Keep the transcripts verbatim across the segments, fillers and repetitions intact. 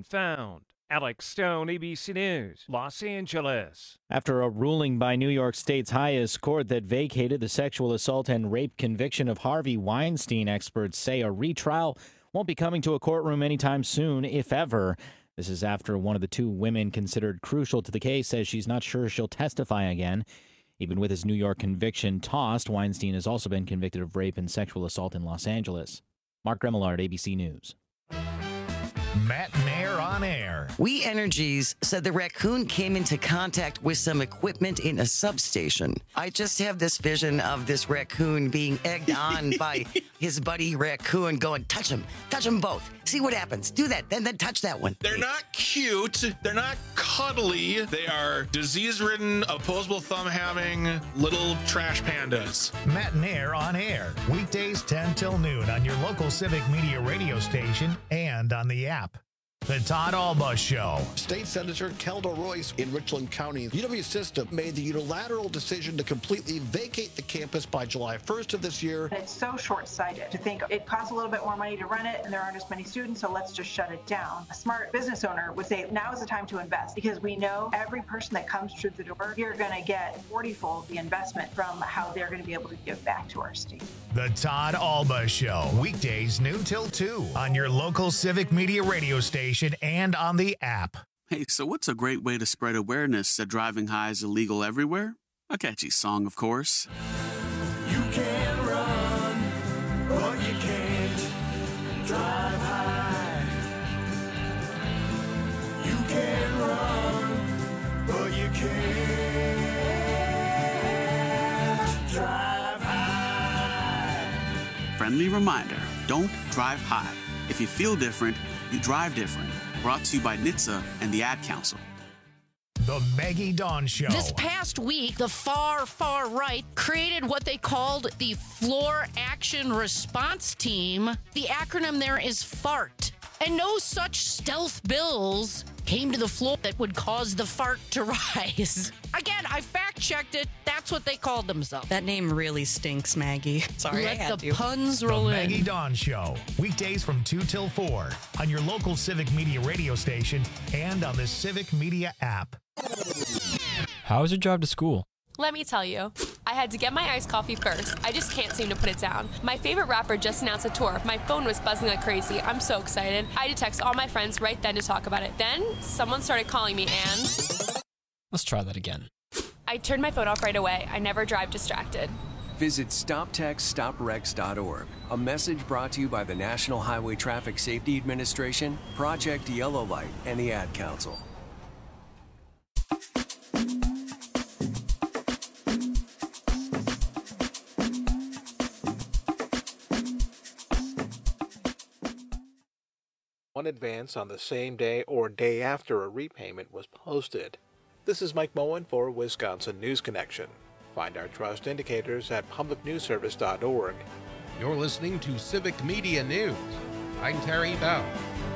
found. Alex Stone, A B C News, Los Angeles. After a ruling by New York State's highest court that vacated the sexual assault and rape conviction of Harvey Weinstein, experts say a retrial won't be coming to a courtroom anytime soon, if ever. This is after one of the two women considered crucial to the case says she's not sure she'll testify again. Even with his New York conviction tossed, Weinstein has also been convicted of rape and sexual assault in Los Angeles. Mark Remillard, A B C News. Matt Nair on air. We Energies said the raccoon came into contact with some equipment in a substation. I just have this vision of this raccoon being egged on by his buddy raccoon going, touch him, touch them both. See what happens. Do that, then then touch that one. They're not cute. They're not cuddly. They are disease-ridden, opposable thumb-having little trash pandas. Matt Nair on air. Weekdays ten till noon on your local Civic Media radio station and on the app. The Todd Alba Show. State Senator Kelda Royce in Richland County. U W System made the unilateral decision to completely vacate the campus by July first of this year. It's so short-sighted to think it costs a little bit more money to run it and there aren't as many students, so let's just shut it down. A smart business owner would say now is the time to invest because we know every person that comes through the door, you're going to get forty-fold the investment from how they're going to be able to give back to our state. The Todd Alba Show. Weekdays noon till two on your local Civic Media radio station and on the app. Hey, so what's a great way to spread awareness that driving high is illegal everywhere? A catchy song, of course. You can run, but you can't drive high. You can run, but you can't drive high. Friendly reminder, don't drive high. If you feel different, you drive different. Brought to you by N H T S A and the Ad Council. The Maggie Dawn Show. This past week, the far, far right created what they called the Floor Action Response Team. The acronym there is FART. And no such stealth bills came to the floor that would cause the fart to rise. Again, I fact-checked it. That's what they called themselves. That name really stinks, Maggie. Sorry, Let I had the to. puns roll the in. Maggie Dawn Show. Weekdays from two till four on your local Civic Media radio station and on the Civic Media app. How was your drive to school? Let me tell you, I had to get my iced coffee first. I just can't seem to put it down. My favorite rapper just announced a tour. My phone was buzzing like crazy. I'm so excited. I had to text all my friends right then to talk about it. Then someone started calling me and... Let's try that again. I turned my phone off right away. I never drive distracted. Visit stop text stop wrecks dot org. A message brought to you by the National Highway Traffic Safety Administration, Project Yellow Light, and the Ad Council. One advance on the same day or day after a repayment was posted. This is Mike Moen for Wisconsin News Connection. Find our trust indicators at public news service dot org. You're listening to Civic Media News. I'm Terry Bell.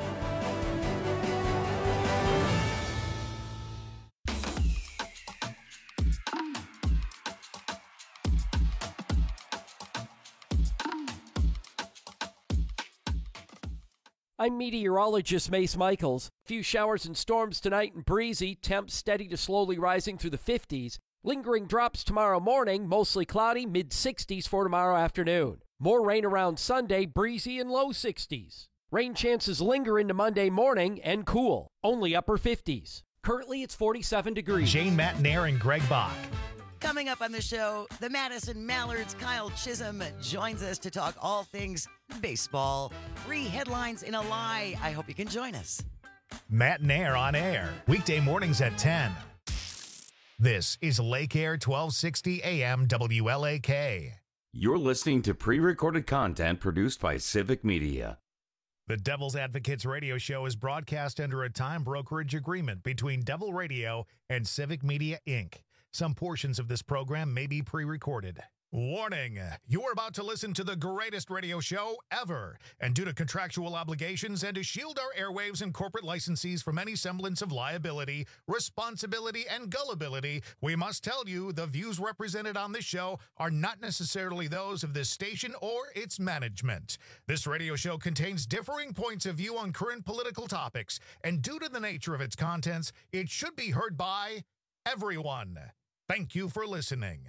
I'm meteorologist Mace Michaels. Few showers and storms tonight and breezy, temps steady to slowly rising through the fifties. Lingering drops tomorrow morning, mostly cloudy, mid sixties for tomorrow afternoon. More rain around Sunday, breezy and low sixties. Rain chances linger into Monday morning and cool, only upper fifties. Currently it's forty-seven degrees. Jane Matt Nair and Greg Bach. Coming up on the show, the Madison Mallards' Kyle Chisholm joins us to talk all things baseball. Three headlines in a lie. I hope you can join us. Matt Nair on air, weekday mornings at ten. This is Lake Air twelve sixty A M W L A K. You're listening to pre-recorded content produced by Civic Media. The Devil's Advocates radio show is broadcast under a time brokerage agreement between Devil Radio and Civic Media, Incorporated. Some portions of this program may be pre-recorded. Warning, you are about to listen to the greatest radio show ever. And due to contractual obligations and to shield our airwaves and corporate licensees from any semblance of liability, responsibility, and gullibility, we must tell you the views represented on this show are not necessarily those of this station or its management. This radio show contains differing points of view on current political topics, and due to the nature of its contents, it should be heard by everyone. Thank you for listening.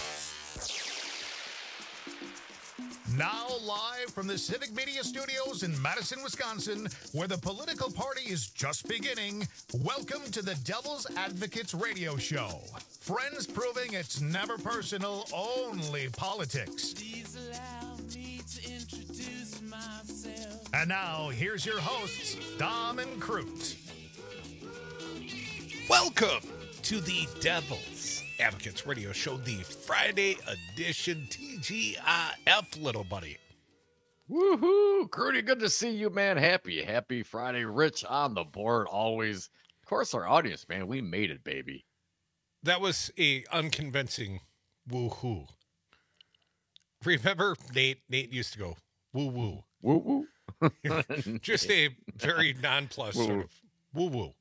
Now live from the Civic Media Studios in Madison, Wisconsin, where the political party is just beginning, welcome to the Devil's Advocates Radio Show. Friends proving it's never personal, only politics. Please allow me to introduce myself. And now, here's your hosts, Dom and Crute. Welcome to the Devil's Advocates Radio Show, the Friday edition, T G I F, little buddy. Woohoo! Crudy, good to see you, man. Happy, happy Friday. Rich on the board, always. Of course, our audience, man. We made it, baby. That was a unconvincing woohoo. Remember, Nate? Nate used to go, woo-woo. Woo-woo. Just a very nonplussed sort of woo-woo.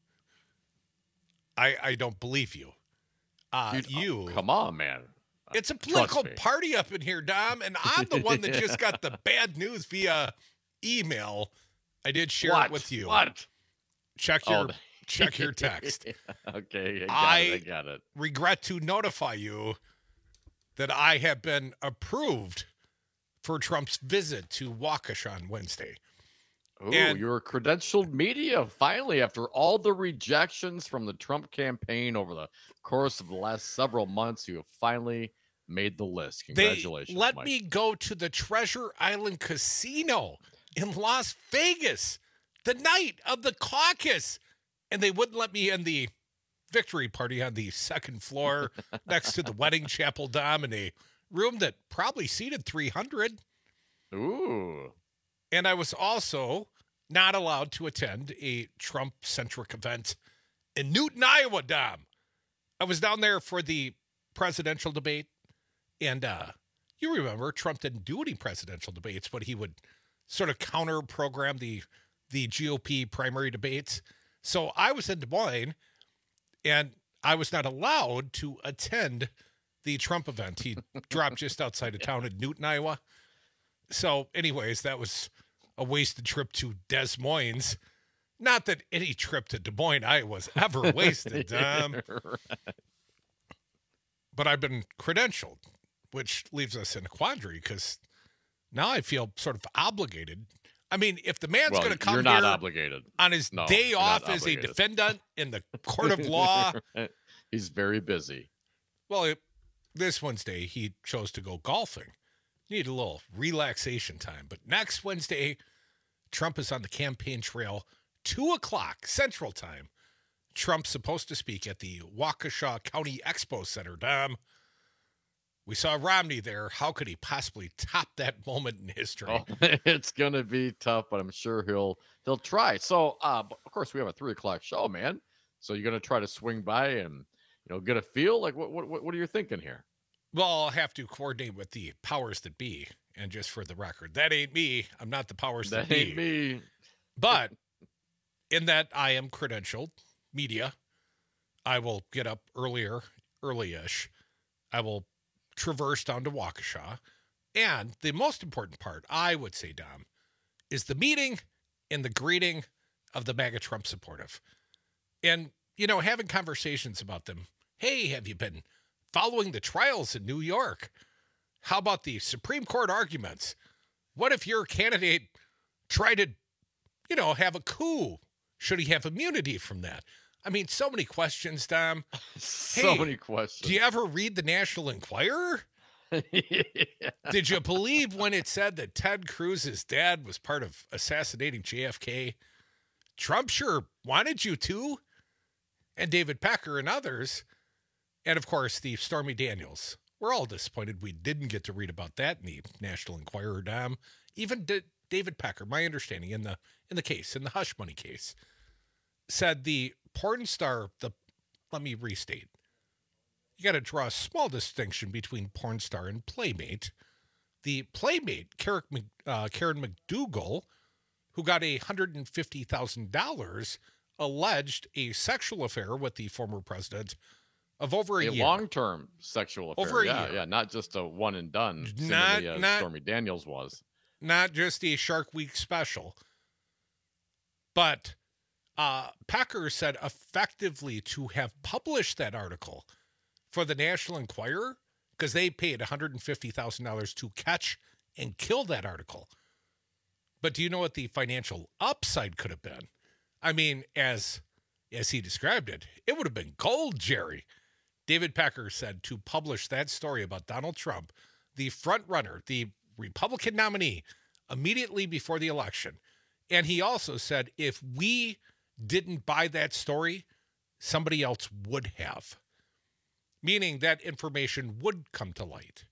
I, I don't believe you. Uh, Dude, you. Oh, come on, man. It's a political party up in here, Dom, and I'm the one that just got the bad news via email. I did share what? it with you. What? Check your Oh. check your text. Okay, I got I it. I got it. regret to notify you that I have been approved for Trump's visit to Waukesha on Wednesday. Oh, And- you're credentialed media, finally, after all the rejections from the Trump campaign over the course of the last several months, you have finally made the list. Congratulations, They let Mike. me go to the Treasure Island Casino in Las Vegas the night of the caucus, and they wouldn't let me in the victory party on the second floor next to the wedding chapel, Dom, in a room that probably seated three hundred. Ooh. And I was also not allowed to attend a Trump-centric event in Newton, Iowa, Dom. I was down there for the presidential debate, and uh, you remember Trump didn't do any presidential debates, but he would sort of counter-program the, the G O P primary debates. So I was in Des Moines, and I was not allowed to attend the Trump event. He dropped just outside of town in Newton, Iowa. So anyways, that was a wasted trip to Des Moines. Not that any trip to Des Moines, Iowa was ever wasted, Dom. Right. But I've been credentialed, which leaves us in a quandary because now I feel sort of obligated. I mean, if the man's Well, going to come you're not here obligated. on his No, day you're off not as a obligated. defendant in the court of law, He's very busy. well, it, this Wednesday he chose to go golfing. Need a little relaxation time. But next Wednesday, Trump is on the campaign trail, two o'clock Central Time. Trump's supposed to speak at the Waukesha County Expo Center, Dom. We saw Romney there. How could he possibly top that moment in history? Oh, it's gonna be tough, but I'm sure he'll he'll try. So, uh, of course, we have a three o'clock show, man. So you're gonna try to swing by and you know get a feel. Like, what what what are you thinking here? Well, I'll have to coordinate with the powers that be. And just for the record, that ain't me. I'm not the powers that, That ain't be. me. But in that I am credentialed media, I will get up earlier, early-ish. I will traverse down to Waukesha. And the most important part, I would say, Dom, is the meeting and the greeting of the MAGA Trump supportive. And, you know, having conversations about them. Hey, have you been following the trials in New York? How about the Supreme Court arguments? What if your candidate tried to, you know, have a coup? Should he have immunity from that? I mean, so many questions, Dom. So Hey, many questions. Do you ever read the National Enquirer? Yeah. Did you believe when it said that Ted Cruz's dad was part of assassinating J F K? Trump sure wanted you to. And David Pecker and others. And, of course, the Stormy Daniels. We're all disappointed we didn't get to read about that in the National Enquirer, Dom. Even D- David Pecker, my understanding in the in the case, in the hush money case, said the porn star, the let me restate. you got to draw a small distinction between porn star and playmate. The playmate, Karen, uh, Karen McDougal, who got a one hundred fifty thousand dollars, alleged a sexual affair with the former president of over a, a year. long-term sexual affair. Over a yeah, year. yeah, not just a one and done. Not, similarly as not Stormy Daniels was. Not just a Shark Week special. But uh, Pecker said effectively to have published that article for the National Enquirer, because they paid one hundred fifty thousand dollars to catch and kill that article. But do you know what the financial upside could have been? I mean, as as he described it, it would have been gold, Jerry. David Pecker said to publish that story about Donald Trump, the front runner, the Republican nominee, immediately before the election. And he also said if we didn't buy that story, somebody else would have. Meaning that information would come to light.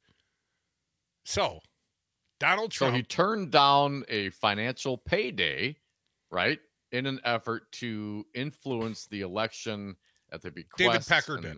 So, Donald Trump. So he turned down a financial payday, right, in an effort to influence the election at the bequest. David Pecker did.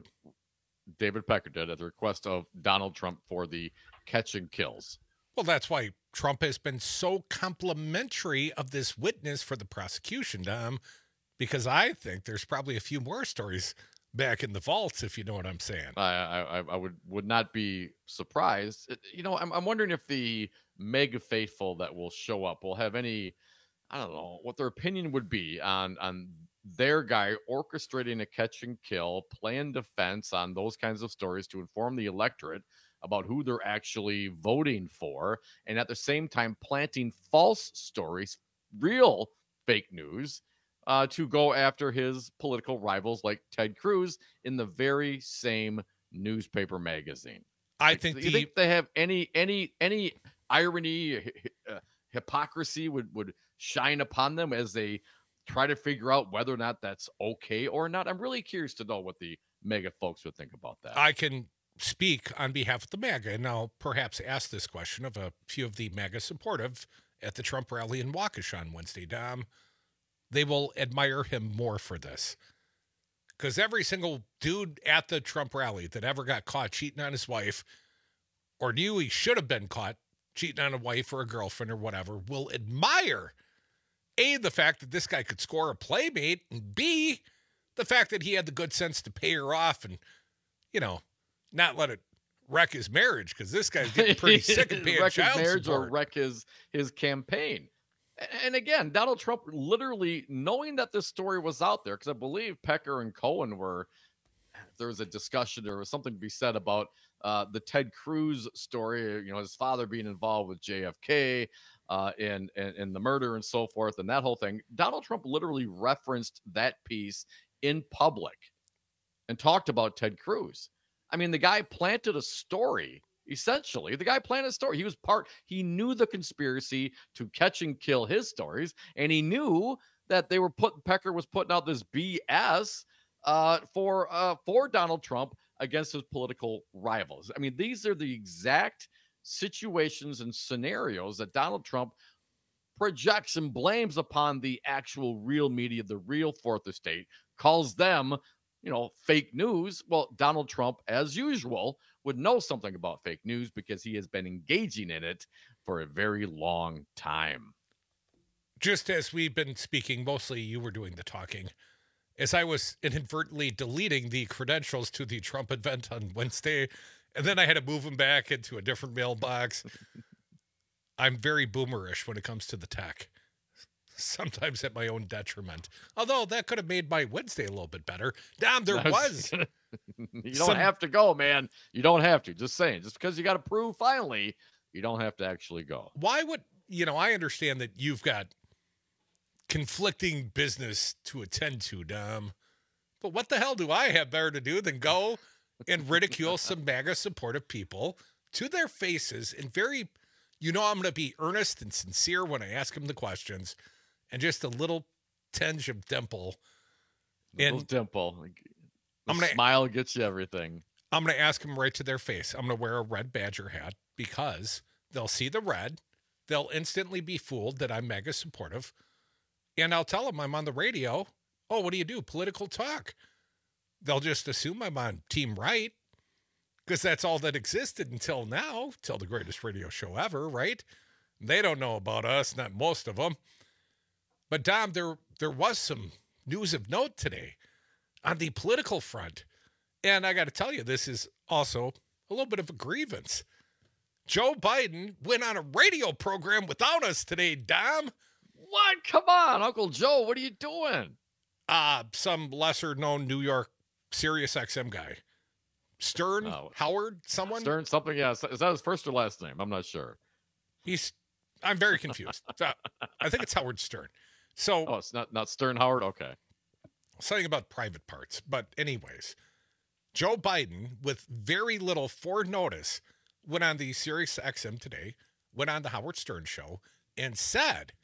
David Pecker did at the request of Donald Trump for the catch and kills. Well, that's why Trump has been so complimentary of this witness for the prosecution, Dom, because I think there's probably a few more stories back in the vaults, if you know what I'm saying. I I, I would would not be surprised. It, you know, I'm I'm wondering if the mega faithful that will show up will have any, I don't know, what their opinion would be on on their guy orchestrating a catch and kill, playing defense on those kinds of stories to inform the electorate about who they're actually voting for, and at the same time planting false stories, real fake news, uh, to go after his political rivals like Ted Cruz in the very same newspaper magazine. I like, think you the, think they have any any any irony, uh, hypocrisy would would shine upon them as they try to figure out whether or not that's okay or not. I'm really curious to know what the mega folks would think about that. I can speak on behalf of the MAGA, and I'll perhaps ask this question of a few of the MAGA supportive at the Trump rally in Waukesha on Wednesday, Dom. They will admire him more for this. Because every single dude at the Trump rally that ever got caught cheating on his wife or knew he should have been caught cheating on a wife or a girlfriend or whatever will admire, A, the fact that this guy could score a playmate, and B, the fact that he had the good sense to pay her off and, you know, not let it wreck his marriage, because this guy's getting pretty sick of paying wreck child his marriage support. or wreck his his campaign. And again, Donald Trump literally knowing that this story was out there, because I believe Pecker and Cohen were, there was a discussion, there was something to be said about uh, the Ted Cruz story, you know, his father being involved with J F K uh, and, and, and the murder and so forth, and that whole thing. Donald Trump literally referenced that piece in public and talked about Ted Cruz. I mean, the guy planted a story. Essentially, the guy planted a story. He was part, he knew the conspiracy to catch and kill his stories, and he knew that they were putting, Pecker was putting out this B S uh, for uh, for Donald Trump against his political rivals. I mean, these are the exact situations and scenarios that Donald Trump projects and blames upon the actual real media, the real fourth estate, calls them, you know, fake news. Well, Donald Trump, as usual, would know something about fake news because he has been engaging in it for a very long time. Just as we've been speaking, mostly you were doing the talking, as I was inadvertently deleting the credentials to the Trump event on Wednesday, and then I had to move them back into a different mailbox. I'm very boomerish when it comes to the tech. Sometimes at my own detriment. Although that could have made my Wednesday a little bit better. Damn, there was. You don't some... have to go, man. You don't have to. Just saying. Just because you got to prove finally, you don't have to actually go. Why would, you know, I understand that you've got conflicting business to attend to, Dom. But what the hell do I have better to do than go and ridicule some MAGA supportive people to their faces and very, you know, I'm going to be earnest and sincere when I ask them the questions. And just a little tinge of dimple. A little dimple. The I'm gonna, smile gets you everything. I'm going to ask them right to their face. I'm going to wear a red Badger hat because they'll see the red. They'll instantly be fooled that I'm mega supportive. And I'll tell them I'm on the radio. Oh, what do you do? Political talk. They'll just assume I'm on Team Right. because that's all that existed until now, till the greatest radio show ever, right? They don't know about us, not most of them. But, Dom, there, there was some news of note today on the political front. And I got to tell you, this is also a little bit of a grievance. Joe Biden went on a radio program without us today, Dom. What? Come on, Uncle Joe. What are you doing? Uh, some lesser-known New York Sirius X M guy. Stern? Oh. Howard? Someone? Stern something, yeah. Is that his first or last name? I'm not sure. He's, I'm very confused. I think it's Howard Stern. So, oh, it's not, not Stern Howard? Okay. Something about private parts. But anyways, Joe Biden, with very little foreknotice, went on the Sirius X M today, went on the Howard Stern show, and said,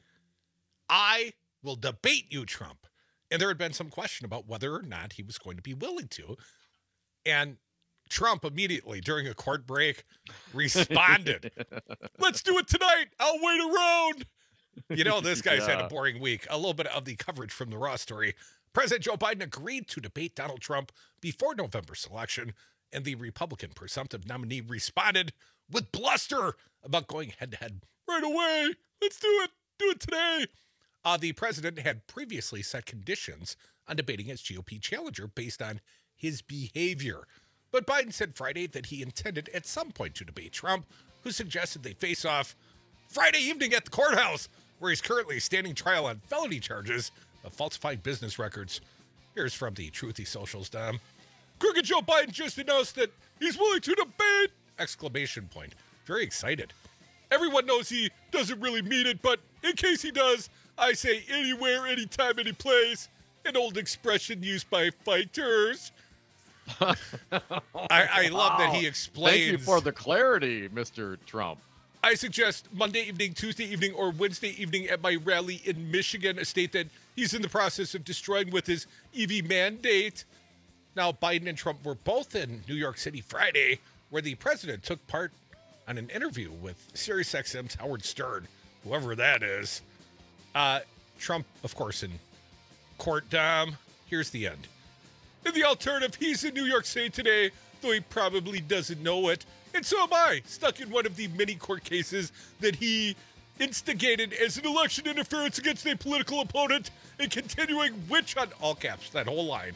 I will debate you, Trump. And there had been some question about whether or not he was going to be willing to. And Trump immediately, during a court break, responded, let's do it tonight. I'll wait around. You know, this guy's yeah. had a boring week. A little bit of the coverage from the Raw story. President Joe Biden agreed to debate Donald Trump before November's election, and the Republican presumptive nominee responded with bluster about going head-to-head right away. Let's do it. Do it today. Uh, the president had previously set conditions on debating his G O P challenger based on his behavior. But Biden said Friday that he intended at some point to debate Trump, who suggested they face off Friday evening at the courthouse, where he's currently standing trial on felony charges of falsifying business records. Here's from the Truthy Socials, Dom. Crooked Joe Biden just announced that he's willing to debate! Exclamation point. Very excited. Everyone knows he doesn't really mean it, but in case he does, I say anywhere, anytime, any place. An old expression used by fighters. I, I love wow. that he explains. Thank you for the clarity, Mister Trump. I suggest Monday evening, Tuesday evening, or Wednesday evening at my rally in Michigan, a state that he's in the process of destroying with his E V mandate. Now, Biden and Trump were both in New York City Friday, where the president took part on an interview with Sirius X M's Howard Stern, whoever that is. Uh, Trump, of course, in court, Dom. Here's the end. In the alternative, he's in New York City today, though he probably doesn't know it. And so am I, stuck in one of the many court cases that he instigated as an election interference against a political opponent and continuing witch hunt, all caps, that whole line.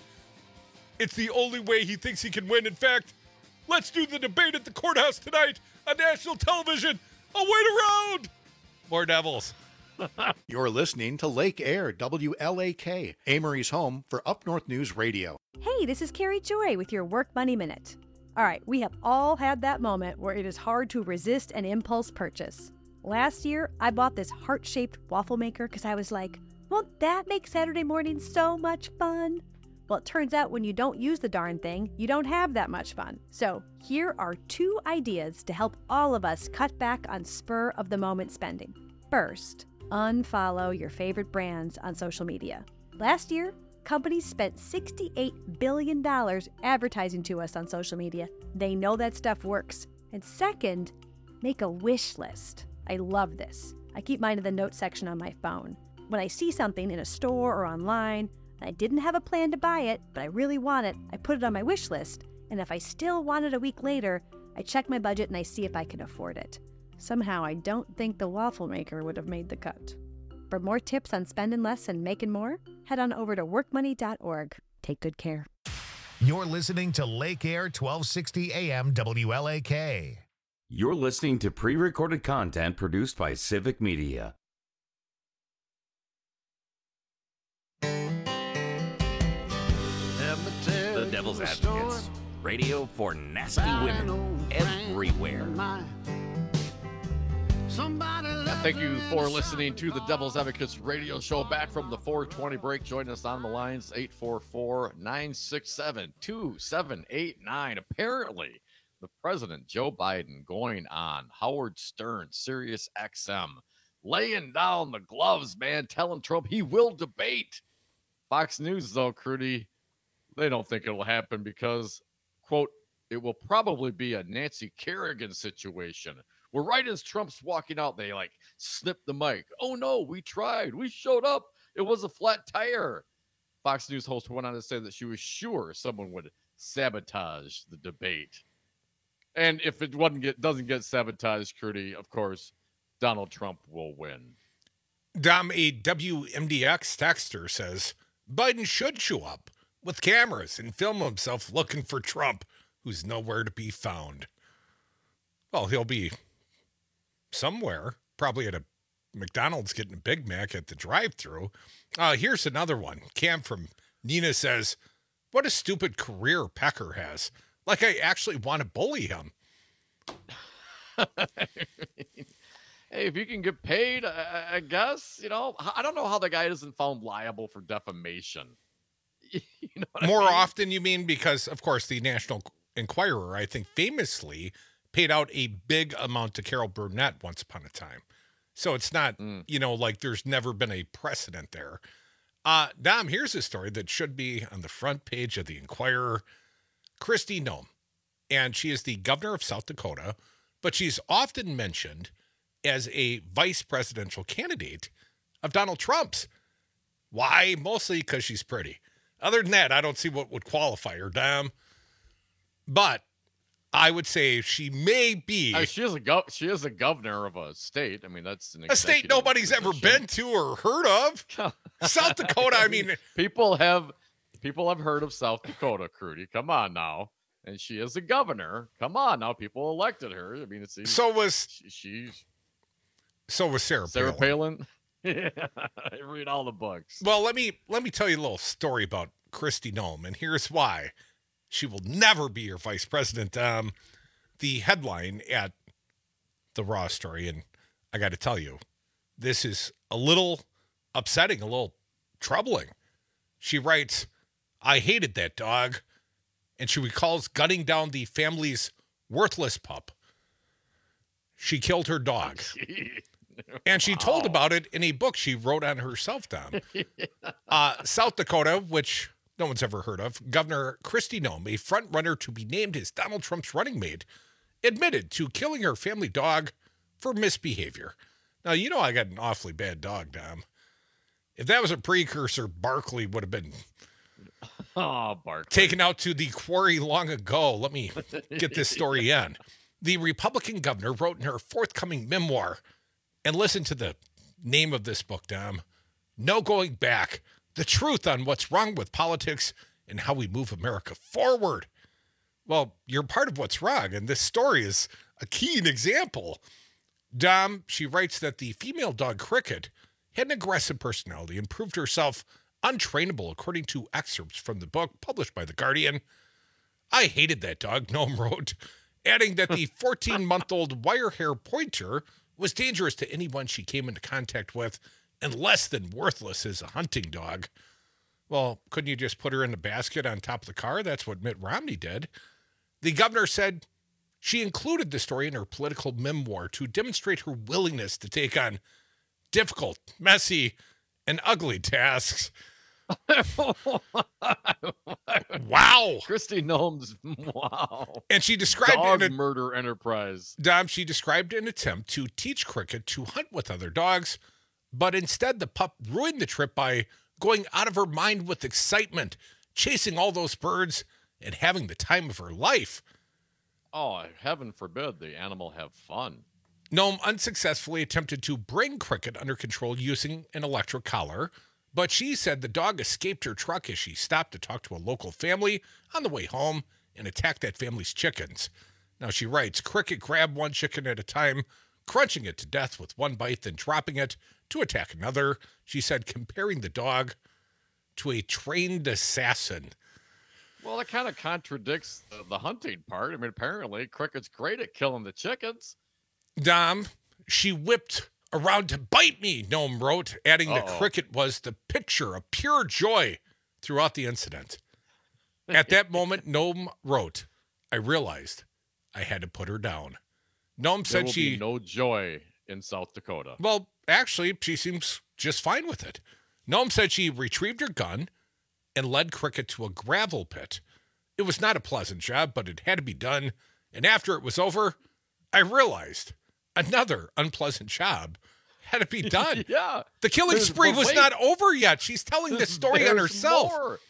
It's the only way he thinks he can win. In fact, let's do the debate at the courthouse tonight on national television. I'll wait around. More Devils. You're listening to Lake Air, W L A K, Amory's home for Up North News Radio. Hey, this is Carrie Joy with your Work Money Minute. All right, we have all had that moment where it is hard to resist an impulse purchase. Last year, I bought this heart-shaped waffle maker because I was like, won't that make Saturday morning so much fun? Well, it turns out when you don't use the darn thing, you don't have that much fun. So here are two ideas to help all of us cut back on spur-of-the-moment spending. First, unfollow your favorite brands on social media. Last year, companies spent sixty-eight billion dollars advertising to us on social media. They know that stuff works. And second, make a wish list. I love this. I keep mine in the notes section on my phone. When I see something in a store or online, and I didn't have a plan to buy it, but I really want it, I put it on my wish list. And if I still want it a week later, I check my budget and I see if I can afford it. Somehow, I don't think the waffle maker would have made the cut. For more tips on spending less and making more, head on over to work money dot org. Take good care. You're listening to Lake Air twelve sixty A M W L A K. You're listening to pre-recorded content produced by Civic Media. The Devil's Advocates. Radio for nasty women everywhere. Thank you for listening to the Devil's Advocates radio show. Back from the four twenty break. Join us on the lines, eight four four, nine six seven, two seven eight nine. Apparently, the President, Joe Biden, going on Howard Stern, Sirius X M, laying down the gloves, man, telling Trump he will debate. Fox News, though, Crudy, they don't think it'll happen because, quote, it will probably be a Nancy Kerrigan situation. Where right as Trump's walking out, they like snip the mic. Oh no, we tried. We showed up. It was a flat tire. Fox News host went on to say that she was sure someone would sabotage the debate. And if it wasn't get doesn't get sabotaged, Crudy, of course, Donald Trump will win. Dom, a W M D X texter says Biden should show up with cameras and film himself looking for Trump, who's nowhere to be found. Well, he'll be somewhere, probably at a McDonald's getting a Big Mac at the drive-thru. Uh, here's another one. Cam from Nina says, what a stupid career Pecker has. Like I actually want to bully him. Hey, if you can get paid, I, I guess, you know, I don't know how the guy isn't found liable for defamation. You know what More I mean? often, you mean, because, of course, the National Enquirer, I think, famously paid out a big amount to Carol Burnett once upon a time. So it's not, mm. you know, like there's never been a precedent there. Uh, Dom, here's a story that should be on the front page of the Enquirer. Kristi Noem, and she is the governor of South Dakota, but she's often mentioned as a vice presidential candidate of Donald Trump's. Why? Mostly because she's pretty. Other than that, I don't see what would qualify her, Dom. But I would say she may be. Uh, she is a gov- She is a governor of a state. I mean, that's an a state nobody's position. ever been to or heard of. South Dakota. I mean, people have people have heard of South Dakota. Crudy, come on now. And she is a governor. Come on now. People elected her. I mean, it's so was she. She's, so was Sarah. Sarah Palin. Palin. Yeah, I read all the books. Well, let me let me tell you a little story about Kristi Noem, and here's why. She will never be your vice president. Um, the headline at the Raw story, and I got to tell you, this is a little upsetting, a little troubling. She writes, I hated that dog, and she recalls gunning down the family's worthless pup. She killed her dog. And she told about it in a book she wrote on herself, Dom. uh, South Dakota, which no one's ever heard of, Governor Kristi Noem, a front runner to be named as Donald Trump's running mate, admitted to killing her family dog for misbehavior. Now, you know I got an awfully bad dog, Dom. If that was a precursor, Barkley would have been oh, Barkley. taken out to the quarry long ago. Let me get this story in. The Republican governor wrote in her forthcoming memoir, and listen to the name of this book, Dom, No Going Back, the truth on what's wrong with politics and how we move America forward. Well, you're part of what's wrong, and this story is a keen example. Dom, she writes that the female dog Cricket had an aggressive personality and proved herself untrainable, according to excerpts from the book published by The Guardian. I hated that dog, Noem wrote, adding that the fourteen-month-old wire hair pointer was dangerous to anyone she came into contact with and less than worthless as a hunting dog. Well, couldn't you just put her in the basket on top of the car? That's what Mitt Romney did. The governor said she included the story in her political memoir to demonstrate her willingness to take on difficult, messy, and ugly tasks. Wow. Kristi Noem's wow. And she described dog in a, murder enterprise. Dom, she described an attempt to teach Cricket to hunt with other dogs, but instead the pup ruined the trip by going out of her mind with excitement, chasing all those birds and having the time of her life. Oh, heaven forbid the animal have fun. Noem unsuccessfully attempted to bring Cricket under control using an electric collar, but she said the dog escaped her truck as she stopped to talk to a local family on the way home and attacked that family's chickens. Now, she writes, Cricket grabbed one chicken at a time, crunching it to death with one bite, then dropping it to attack another. She said, comparing the dog to a trained assassin. Well, it kind of contradicts the, the hunting part. I mean, apparently Cricket's great at killing the chickens. Dom, she whipped around to bite me, Noem wrote, adding Uh-oh. that Cricket was the picture of pure joy throughout the incident. At that moment, Noem wrote, I realized I had to put her down. Noem said there will she... be no joy in South Dakota. Well, actually, she seems just fine with it. Noem said she retrieved her gun and led Cricket to a gravel pit. It was not a pleasant job, but it had to be done. And after it was over, I realized another unpleasant job had to be done. Yeah. The killing spree was wait. not over yet. She's telling this story on herself. More.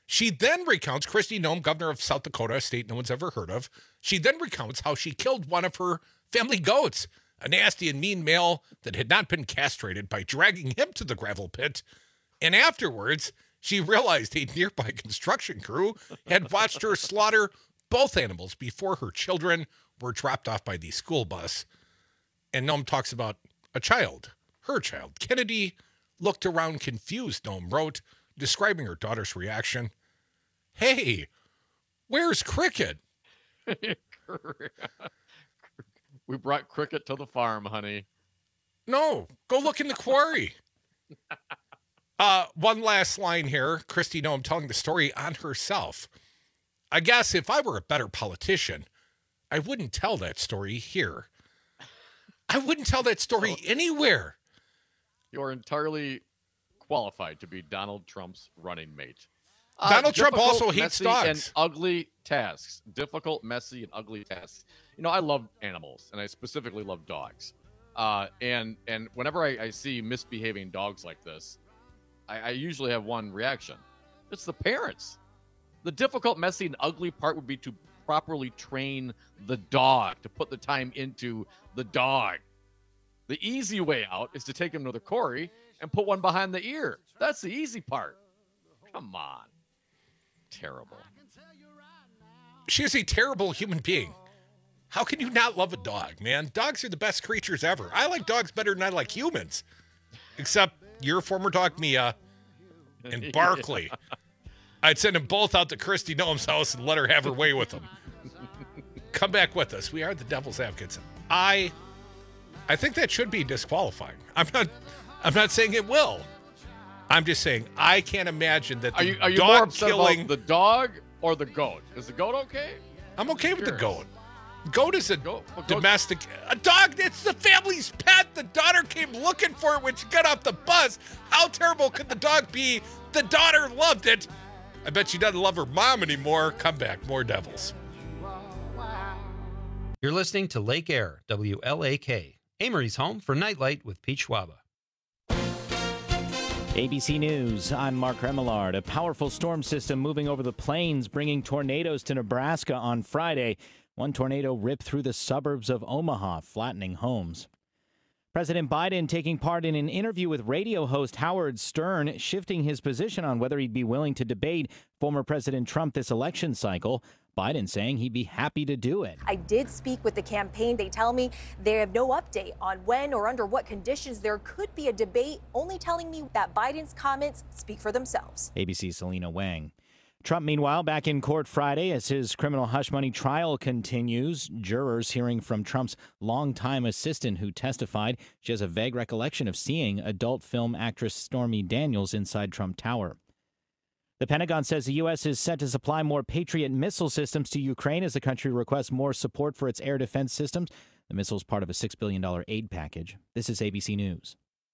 She then recounts, Kristi Noem, governor of South Dakota, a state no one's ever heard of. She then recounts how she killed one of her family goats, a nasty and mean male that had not been castrated, by dragging him to the gravel pit. And afterwards, she realized a nearby construction crew had watched her slaughter both animals before her children were dropped off by the school bus. And Noem talks about a child, her child. Kennedy looked around confused, Noem wrote, describing her daughter's reaction. Hey, where's Cricket? We brought Cricket to the farm, honey. No, go look in the quarry. uh, one last line here. Kristi Noem telling the story on herself. I guess if I were a better politician, I wouldn't tell that story here. I wouldn't tell that story anywhere. You're entirely qualified to be Donald Trump's running mate. Donald uh, Trump also hates messy, dogs. And ugly tasks. Difficult, messy, and ugly tasks. You know, I love animals, and I specifically love dogs. Uh, and and whenever I, I see misbehaving dogs like this, I, I usually have one reaction. It's the parents. The difficult, messy, and ugly part would be to properly train the dog, to put the time into the dog. The easy way out is to take him to the quarry and put one behind the ear. That's the easy part. Come on. Terrible. She is a terrible human being. How can you not love a dog, man? Dogs are the best creatures ever. I like dogs better than I like humans. Except your former dog, Mia, and Barkley. I'd send them both out to Kristi Noem's house and let her have her way with them. Come back with us. We are the Devil's Advocates. I I think that should be disqualifying. I'm not I'm not saying it will. I'm just saying I can't imagine that the are you, are you dog more upset killing about the dog or the goat? Is the goat okay? I'm okay with the goat. Goat is a goat, well, domestic a dog. It's the family's pet. The daughter came looking for it when she got off the bus. How terrible could the dog be? The daughter loved it. I bet she doesn't love her mom anymore. Come back, more Devils. You're listening to Lake Air, W L A K, Amory's home for Nightlight with Pete Schwaba. A B C News, I'm Mark Remillard. A powerful storm system moving over the plains, bringing tornadoes to Nebraska on Friday. One tornado ripped through the suburbs of Omaha, flattening homes. President Biden taking part in an interview with radio host Howard Stern, shifting his position on whether he'd be willing to debate former President Trump this election cycle. Biden saying he'd be happy to do it. I did speak with the campaign. They tell me they have no update on when or under what conditions there could be a debate, only telling me that Biden's comments speak for themselves. A B C's Selena Wang. Trump, meanwhile, back in court Friday as his criminal hush money trial continues. Jurors hearing from Trump's longtime assistant who testified she has a vague recollection of seeing adult film actress Stormy Daniels inside Trump Tower. The Pentagon says the U S is set to supply more Patriot missile systems to Ukraine as the country requests more support for its air defense systems. The missile is part of a six billion dollars aid package. This is A B C News.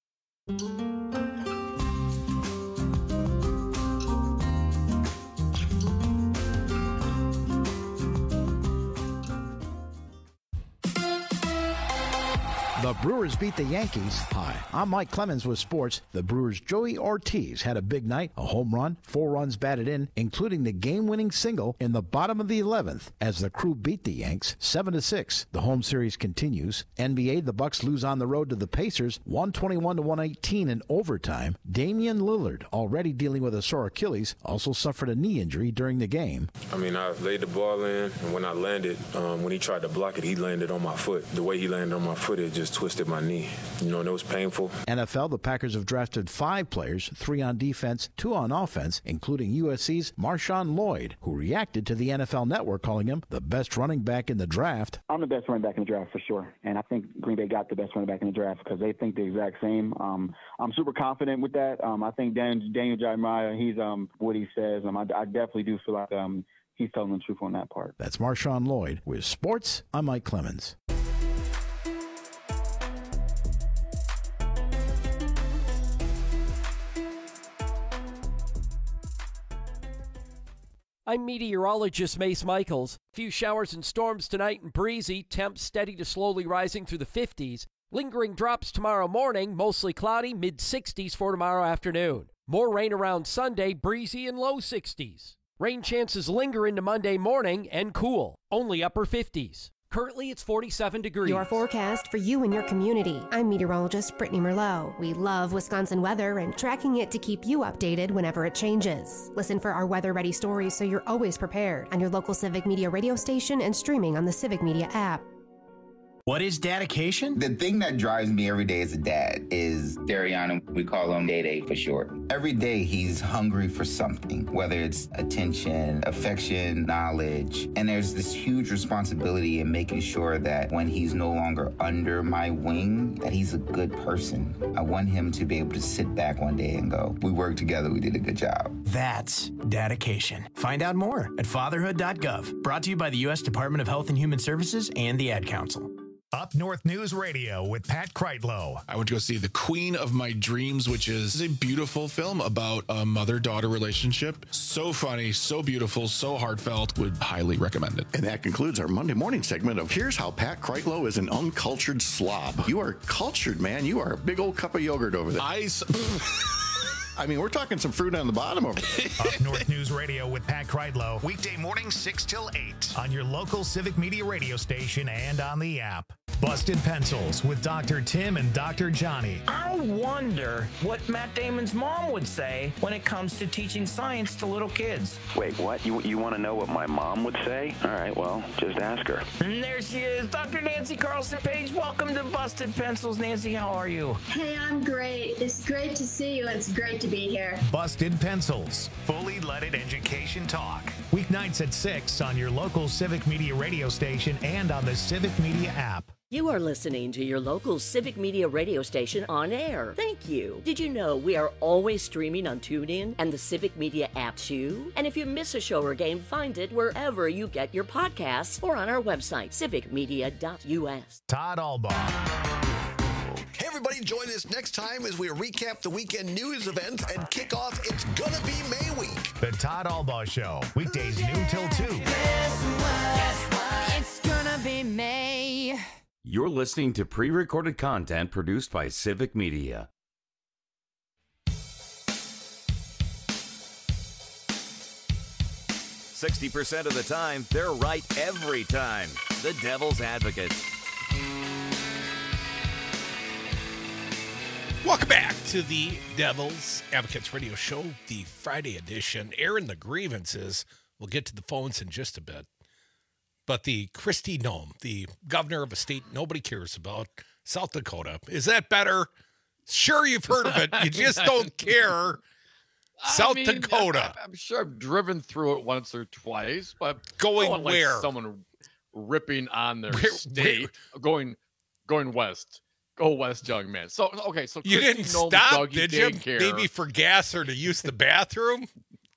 The Brewers beat the Yankees. Hi, I'm Mike Clemens with sports. The Brewers' Joey Ortiz had a big night, a home run, four runs batted in, including the game-winning single in the bottom of the eleventh as the Crew beat the Yanks seven to six. The home series continues. N B A, the Bucks lose on the road to the Pacers one twenty-one to one eighteen in overtime. Damian Lillard, already dealing with a sore Achilles, also suffered a knee injury during the game. I mean, I laid the ball in, and when I landed, um, when he tried to block it, he landed on my foot. The way he landed on my foot, it just twisted my knee. You know, and it was painful. N F L, the Packers have drafted five players, three on defense, two on offense, including U S C's Marshawn Lloyd, who reacted to the N F L Network calling him the best running back in the draft. I'm the best running back in the draft for sure, and I think Green Bay got the best running back in the draft because they think the exact same. Um, I'm super confident with that. Um, I think Daniel, Daniel Jeremiah, he's um, what he says. Um, I, I definitely do feel like um, he's telling the truth on that part. That's Marshawn Lloyd. With sports, I'm Mike Clemens. I'm meteorologist Mace Michaels. Few showers and storms tonight and breezy. Temps steady to slowly rising through the fifties. Lingering drops tomorrow morning. Mostly cloudy, mid sixties for tomorrow afternoon. More rain around Sunday, breezy and low sixties. Rain chances linger into Monday morning and cool, only upper fifties. Currently, it's forty-seven degrees. Your forecast for you and your community. I'm meteorologist Brittany Merlot. We love Wisconsin weather and tracking it to keep you updated whenever it changes. Listen for our weather-ready stories so you're always prepared on your local Civic Media radio station and streaming on the Civic Media app. What is dedication? The thing that drives me every day as a dad is Dariana. We call him Day Day for short. Every day he's hungry for something, whether it's attention, affection, knowledge. And there's this huge responsibility in making sure that when he's no longer under my wing, that he's a good person. I want him to be able to sit back one day and go, we worked together, we did a good job. That's dedication. Find out more at fatherhood dot gov. Brought to you by the U S Department of Health and Human Services and the Ad Council. Up North News Radio with Pat Kreitlow. I went to go see The Queen of My Dreams, which is a beautiful film about a mother-daughter relationship. So funny, so beautiful, so heartfelt. Would highly recommend it. And that concludes our Monday morning segment of Here's How Pat Kreitlow is an Uncultured Slob. You are cultured, man. You are a big old cup of yogurt over there. I... I mean, we're talking some fruit on the bottom over there. Up North News Radio with Pat Kreitlow. Weekday mornings six till eight on your local Civic Media radio station and on the app. Busted Pencils with Doctor Tim and Doctor Johnny. I wonder what Matt Damon's mom would say when it comes to teaching science to little kids. Wait, what? You you want to know what my mom would say? All right, well, just ask her. And there she is, Doctor Nancy Carlson Page. Welcome to Busted Pencils. Nancy, how are you? Hey, I'm great. It's great to see you. It's great to be here. Busted Pencils, fully leaded education talk. Weeknights at six on your local Civic Media radio station and on the Civic Media app. You are listening to your local Civic Media radio station on air. Thank you. Did you know we are always streaming on TuneIn and the Civic Media app too? And if you miss a show or game, find it wherever you get your podcasts or on our website, civic media dot u s. Todd Albaugh. Hey, everybody, join us next time as we recap the weekend news events and kick off It's Gonna Be May Week. The Todd Albaugh Show, weekdays noon till two. It's gonna be May. You're listening to pre-recorded content produced by Civic Media. sixty percent of the time, they're right every time. The Devil's Advocate. Welcome back to the Devil's Advocates Radio Show, the Friday edition. Airing the grievances. We'll get to the phones in just a bit. But the Kristi Noem, the governor of a state nobody cares about, South Dakota, is that better? Sure, you've heard of it. You just don't care. South I mean, Dakota. I, I'm sure I've driven through it once or twice, but going like where? Someone ripping on their Where- state, going going west. Go west, young man. So okay, so You Kristi didn't Noem's stop, doggy did you? daycare- Maybe for gas or to use the bathroom?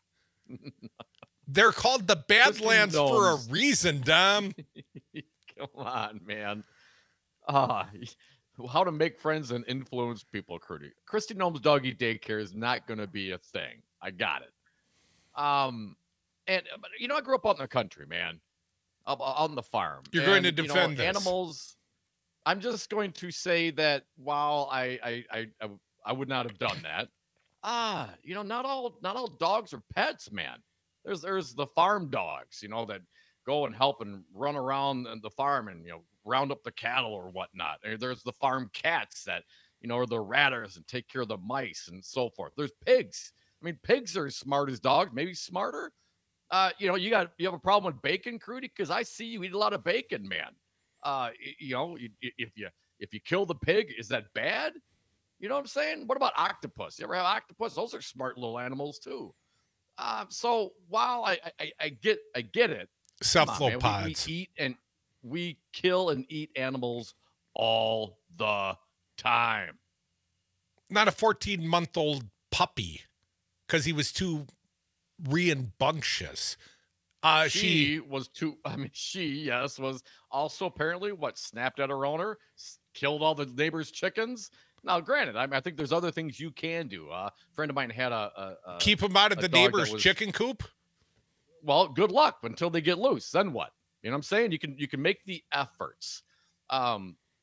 They're called the Badlands for a reason, Dom. Come on, man. Ah, how to make friends and influence people, Kristi. Kristi Noem's doggy daycare is not going to be a thing. I got it. Um, and but, you know, I grew up out in the country, man, out, out on the farm. You're And, going to you know, defend this. animals. I'm just going to say that while I I, I I I would not have done that, ah, you know, not all not all dogs are pets, man. There's there's the farm dogs, you know, that go and help and run around the farm and, you know, round up the cattle or whatnot. And there's the farm cats that, you know, are the ratters and take care of the mice and so forth. There's pigs. I mean, pigs are as smart as dogs, maybe smarter. Uh, you know, you got you have a problem with bacon, Crudy? Because I see you eat a lot of bacon, man. Uh, y- you know, y- y- if you if you kill the pig, is that bad? You know what I'm saying? What about octopus? You ever have octopus? Those are smart little animals too. Uh, so while I, I I get I get it, come on, man, we- Cephalopods. we eat and we kill and eat animals all the time. Not a fourteen-month-old puppy because he was too rambunctious. Uh, she, she was too. I mean, she yes was also apparently what snapped at her owner, s- killed all the neighbors' chickens. Now, granted, I, mean, I think there's other things you can do. Uh, a friend of mine had a, a, a keep him out of a the dog that neighbor's was- chicken coop. Well, good luck until they get loose. Then what? You know what I'm saying? You can you can make the efforts. Um,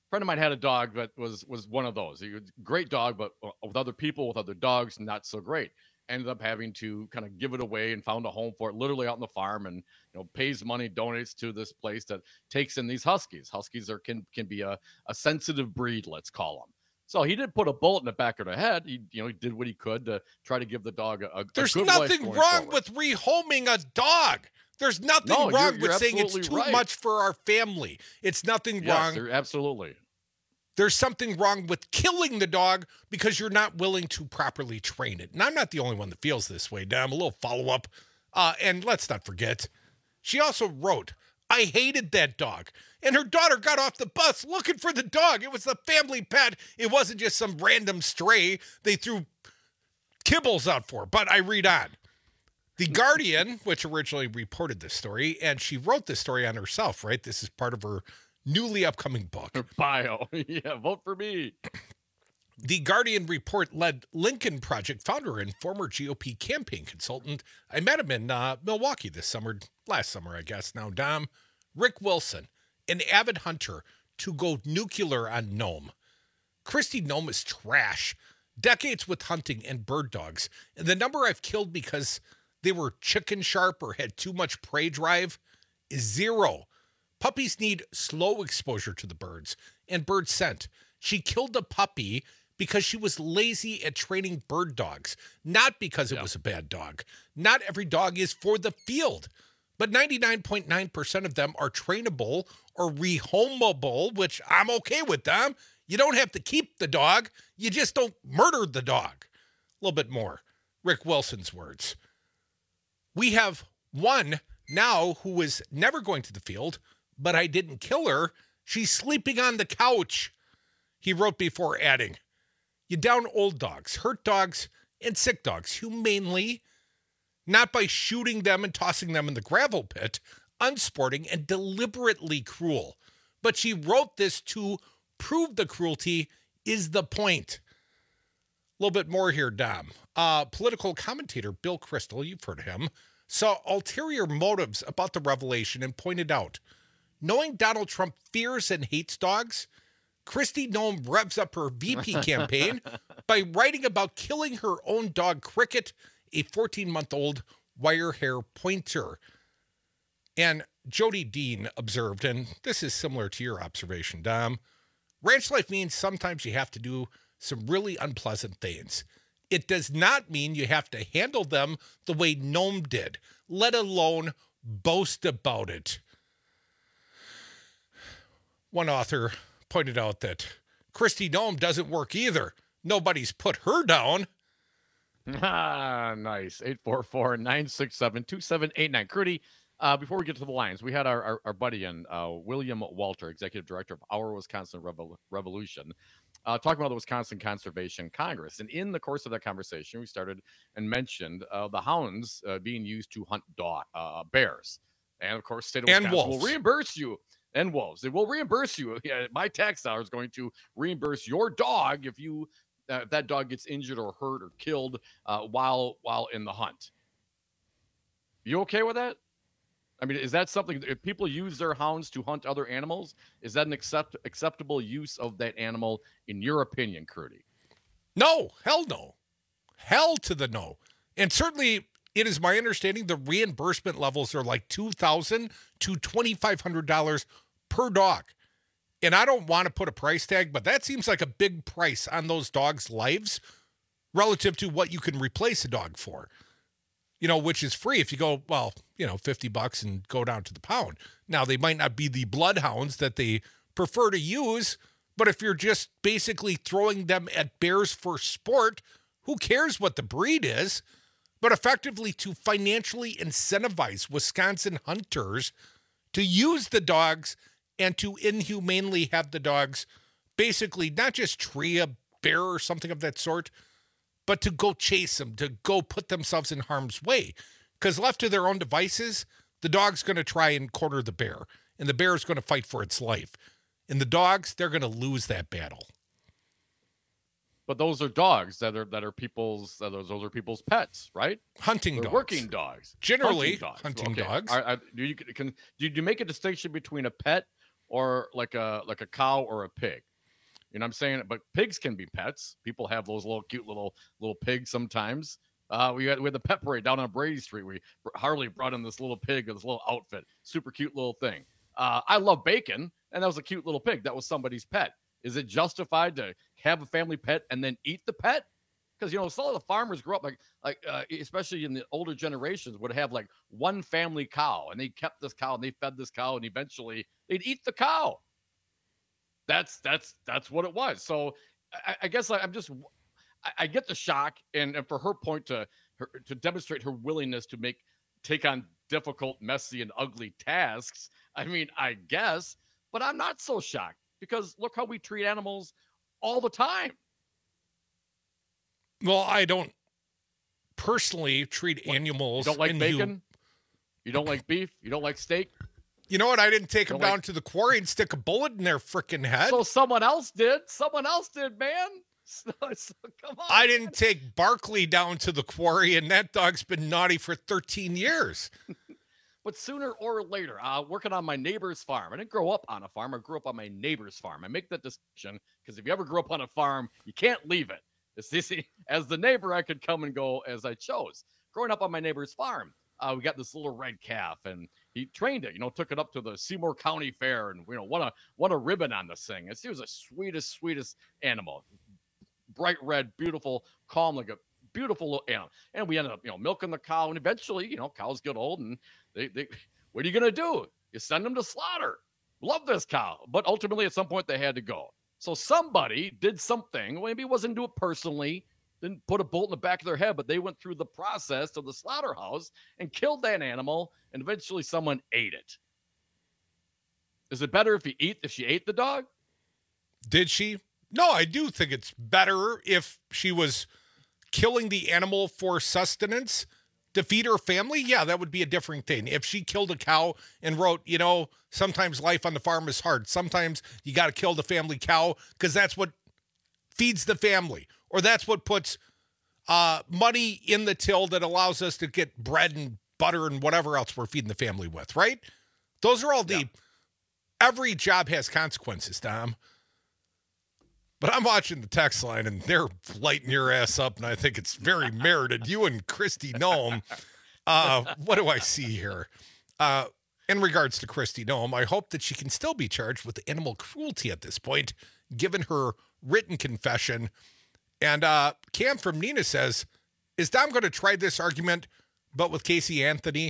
friend of mine had a dog that was was one of those. He was a great dog, but with other people, with other dogs, not so great. Ended up having to kind of give it away and found a home for it, literally out on the farm, and you know pays money, donates to this place that takes in these huskies. Huskies are can can be a, a sensitive breed, let's call them. So he did put a bullet in the back of the head. He you know he did what he could to try to give the dog a, a There's a good nothing life going wrong forward. with rehoming a dog. There's nothing No, wrong you're- with you're saying it's absolutely too right. much for our family. It's nothing Yes, wrong. there- absolutely. There's something wrong with killing the dog because you're not willing to properly train it. And I'm not the only one that feels this way. Now, I'm a little follow-up. Uh, and let's not forget, she also wrote, I hated that dog. And her daughter got off the bus looking for the dog. It was the family pet. It wasn't just some random stray they threw kibbles out for. But I read on. The Guardian, which originally reported this story, and she wrote this story on herself, right? This is part of her newly upcoming book. Her bio. Yeah, vote for me. The Guardian report led Lincoln Project founder and former G O P campaign consultant. I met him in uh, Milwaukee this summer, last summer, I guess. Now, Dom, Rick Wilson, an avid hunter to go nuclear on Nome. Christy Nome is trash. Decades with hunting and bird dogs. And the number I've killed because they were chicken sharp or had too much prey drive is zero. Puppies need slow exposure to the birds and bird scent. She killed a puppy because she was lazy at training bird dogs, not because it Yeah. was a bad dog. Not every dog is for the field, but ninety-nine point nine percent of them are trainable or rehomable, which I'm okay with them. You don't have to keep the dog. You just don't murder the dog. A little bit more. Rick Wilson's words. We have one now who is never going to the field, but I didn't kill her. She's sleeping on the couch. He wrote before adding, you down old dogs, hurt dogs, and sick dogs humanely, not by shooting them and tossing them in the gravel pit, unsporting and deliberately cruel. But she wrote this to prove the cruelty is the point. A little bit more here, Dom. Uh, political commentator Bill Kristol, you've heard of him, saw ulterior motives about the revelation and pointed out, knowing Donald Trump fears and hates dogs, Christy Nome revs up her V P campaign by writing about killing her own dog, Cricket, a fourteen-month-old wire hair pointer. And Jody Dean observed, and this is similar to your observation, Dom, ranch life means sometimes you have to do some really unpleasant things. It does not mean you have to handle them the way Nome did, let alone boast about it. One author pointed out that Christy Nome doesn't work either. Nobody's put her down. Ah, nice. eight four four, nine six seven, two seven eight nine. Crudy, uh, before we get to the lines, we had our, our, our buddy in, uh, William Walter, Executive Director of Our Wisconsin Revol- Revolution, uh, talking about the Wisconsin Conservation Congress. And in the course of that conversation, we started and mentioned uh, the hounds uh, being used to hunt dog, uh, bears. And, of course, state of And Wisconsin wolves. will reimburse you. And wolves. It will reimburse you. Yeah, my tax dollar is going to reimburse your dog if you uh, if that dog gets injured or hurt or killed uh, while while in the hunt. You okay with that? I mean, is that something? If people use their hounds to hunt other animals, is that an accept, acceptable use of that animal in your opinion, Crudy? No, hell no. Hell to the no. And certainly it is my understanding the reimbursement levels are like two thousand dollars to twenty-five hundred dollars per dog. And I don't want to put a price tag, but that seems like a big price on those dogs' lives relative to what you can replace a dog for. You know, which is free if you go, well, you know, fifty bucks and go down to the pound. Now, they might not be the bloodhounds that they prefer to use, but if you're just basically throwing them at bears for sport, who cares what the breed is? But effectively to financially incentivize Wisconsin hunters to use the dogs and to inhumanely have the dogs basically not just tree a bear or something of that sort, but to go chase them, to go put themselves in harm's way. Because left to their own devices, the dog's going to try and corner the bear, and the bear is going to fight for its life. And the dogs, they're going to lose that battle. But those are dogs that are that are people's that those, those are people's pets, right? Hunting They're dogs. working dogs. Generally, hunting dogs. hunting Okay. dogs. Are, are, do you can do you make a distinction between a pet or like a like a cow or a pig. You know what I'm saying? But pigs can be pets. People have those little cute little little pigs sometimes. Uh, we had we had the pet parade down on Brady Street. We Harley brought in this little pig with this little outfit, super cute little thing. Uh, I love bacon, and that was a cute little pig. That was somebody's pet. Is it justified to have a family pet and then eat the pet? Because, you know, some of the farmers grew up like, like uh, especially in the older generations, would have like one family cow, and they kept this cow and they fed this cow, and eventually they'd eat the cow. That's that's that's what it was. So I, I guess I, I'm just I, I get the shock, and, and for her point to her, to demonstrate her willingness to make take on difficult, messy, and ugly tasks. I mean, I guess, but I'm not so shocked because look how we treat animals all the time. Well, I don't personally treat what, animals. You don't like and bacon? You, you don't like beef? You don't like steak? You know what? I didn't take them down like... to the quarry and stick a bullet in their freaking head. So someone else did. Someone else did, man. So, so, come on. I didn't take Barkley down to the quarry, and that dog's been naughty for thirteen years. But sooner or later, uh, working on my neighbor's farm. I didn't grow up on a farm. I grew up on my neighbor's farm. I make that distinction because if you ever grew up on a farm, you can't leave it. It's easy. As the neighbor, I could come and go as I chose. Growing up on my neighbor's farm, uh, we got this little red calf, and he trained it. You know, took it up to the Seymour County Fair, and you know, won a won a ribbon on this thing. It was the sweetest, sweetest animal, bright red, beautiful, calm, like a beautiful little animal. And we ended up, you know, milking the cow, and eventually, you know, cows get old, and they, they what are you gonna do? You send them to slaughter. Love this cow, but ultimately, at some point, they had to go. So somebody did something, maybe it wasn't do it personally, didn't put a bolt in the back of their head, but they went through the process of the slaughterhouse and killed that animal, and eventually someone ate it. Is it better if he eat if she ate the dog? Did she? No, I do think it's better if she was killing the animal for sustenance to feed her family. Yeah, that would be a different thing. If she killed a cow and wrote, you know, sometimes life on the farm is hard. Sometimes you got to kill the family cow because that's what feeds the family, or that's what puts uh, money in the till that allows us to get bread and butter and whatever else we're feeding the family with, right? Those are all the, yeah. Every job has consequences, Tom. But I'm watching the text line, and they're lighting your ass up, and I think it's very merited. You and Kristi Noem. Uh, what do I see here? Uh, in regards to Kristi Noem, I hope that she can still be charged with animal cruelty at this point, given her written confession. And uh, Cam from Nina says, is Dom going to try this argument, but with Casey Anthony?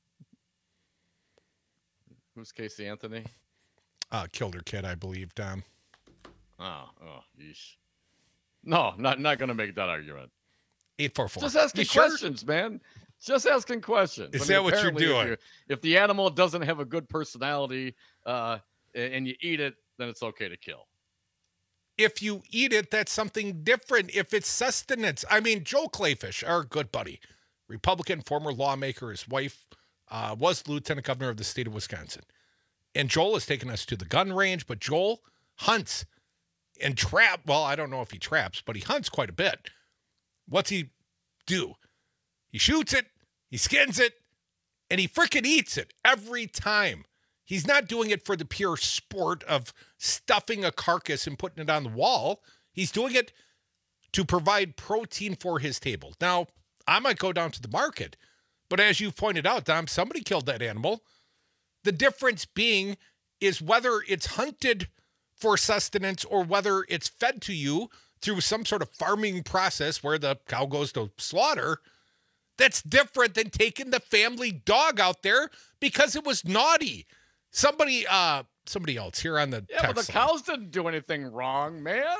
Who's Casey Anthony? Uh, killed her kid, I believe, Dom. Oh, oh, yeesh. No, not not going to make that argument. eight four four. Just asking you questions, sure? man. Just asking questions. Is I mean, that what you're doing? If, if the animal doesn't have a good personality uh, and you eat it, then it's okay to kill. If you eat it, that's something different. If it's sustenance. I mean, Joel Clayfish, our good buddy, Republican, former lawmaker, his wife uh, was lieutenant governor of the state of Wisconsin. And Joel has taken us to the gun range, but Joel hunts and trap. Well, I don't know if he traps, but he hunts quite a bit. What's he do? He shoots it, he skins it, and he freaking eats it every time. He's not doing it for the pure sport of stuffing a carcass and putting it on the wall. He's doing it to provide protein for his table. Now, I might go down to the market, but as you've pointed out, Dom, somebody killed that animal. The difference being is whether it's hunted for sustenance or whether it's fed to you through some sort of farming process where the cow goes to slaughter. That's different than taking the family dog out there because it was naughty. Somebody, uh, somebody else here on the yeah, text but the line. cows didn't do anything wrong, man.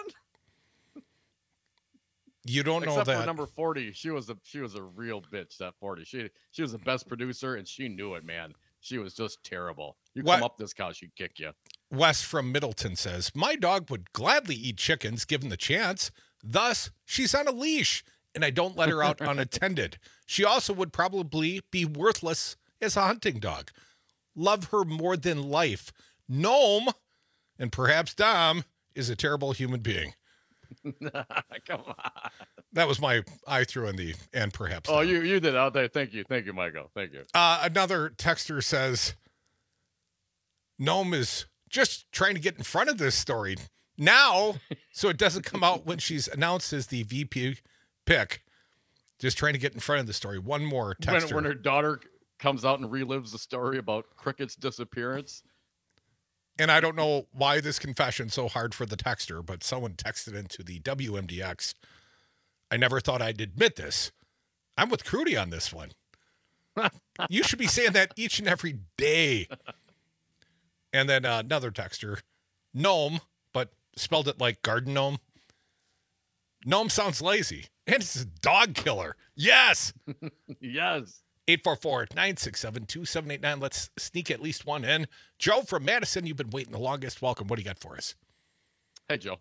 You don't Except know that. for number forty, she was a she was a real bitch. That forty, she she was the best producer, and she knew it, man. She was just terrible. You What? come up this cow, she'd kick you. Wes from Middleton says, my dog would gladly eat chickens given the chance. Thus, she's on a leash, and I don't let her out unattended. She also would probably be worthless as a hunting dog. Love her more than life. Noem, and perhaps Dom, is a terrible human being. Come on. That was my, I threw in the, and perhaps Oh, Dom. you you did out there. Thank you. Thank you, Michael. Thank you. Uh, another texter says, Noem is just trying to get in front of this story now so it doesn't come out when she's announced as the V P pick. Just trying to get in front of the story. One more When, texter. when her daughter comes out and relives the story about Cricket's disappearance. And I don't know why this confession's so hard for the texter, but someone texted into the W M D X. I never thought I'd admit this. I'm with Crudy on this one. You should be saying that each and every day. And then uh, another texter, gnome, but spelled it like garden gnome. Gnome sounds lazy. And it's a dog killer. Yes. Yes. eight four four, nine six seven, two seven eight nine. Let's sneak at least one in. Joe from Madison, you've been waiting the longest. Welcome. What do you got for us? Hey, Joe.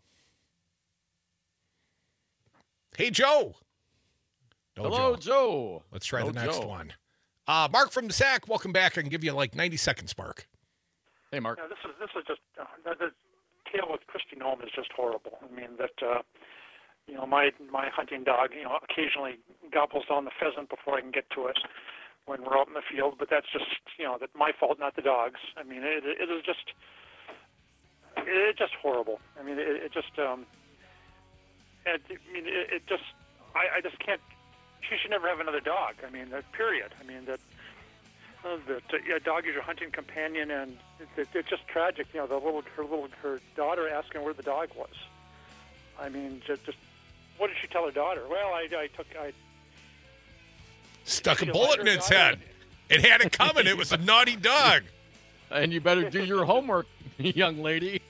Hey, Joe. No, Hello, Joe. Joe. Let's try no, the next Joe. one. Uh, Mark from the Sack, welcome back. I can give you like ninety seconds, Mark. Hey, Mark. Yeah, this is this is just uh, the, the tale with Christy Nome is just horrible. I mean that uh, you know my my hunting dog you know occasionally gobbles down the pheasant before I can get to it when we're out in the field, but that's just you know that my fault, not the dog's. I mean it it is just it's just horrible. I mean it, it just um it, I mean it, it just I, I just can't. She should never have another dog. I mean that period. I mean that. Uh, that uh, yeah, dog is your hunting companion, and it, it, it's just tragic. You know, the little her little her daughter asking where the dog was. I mean, just, just what did she tell her daughter? Well, I, I took I stuck a bullet in its head. It had it coming. It was a naughty dog. And you better do your homework, young lady.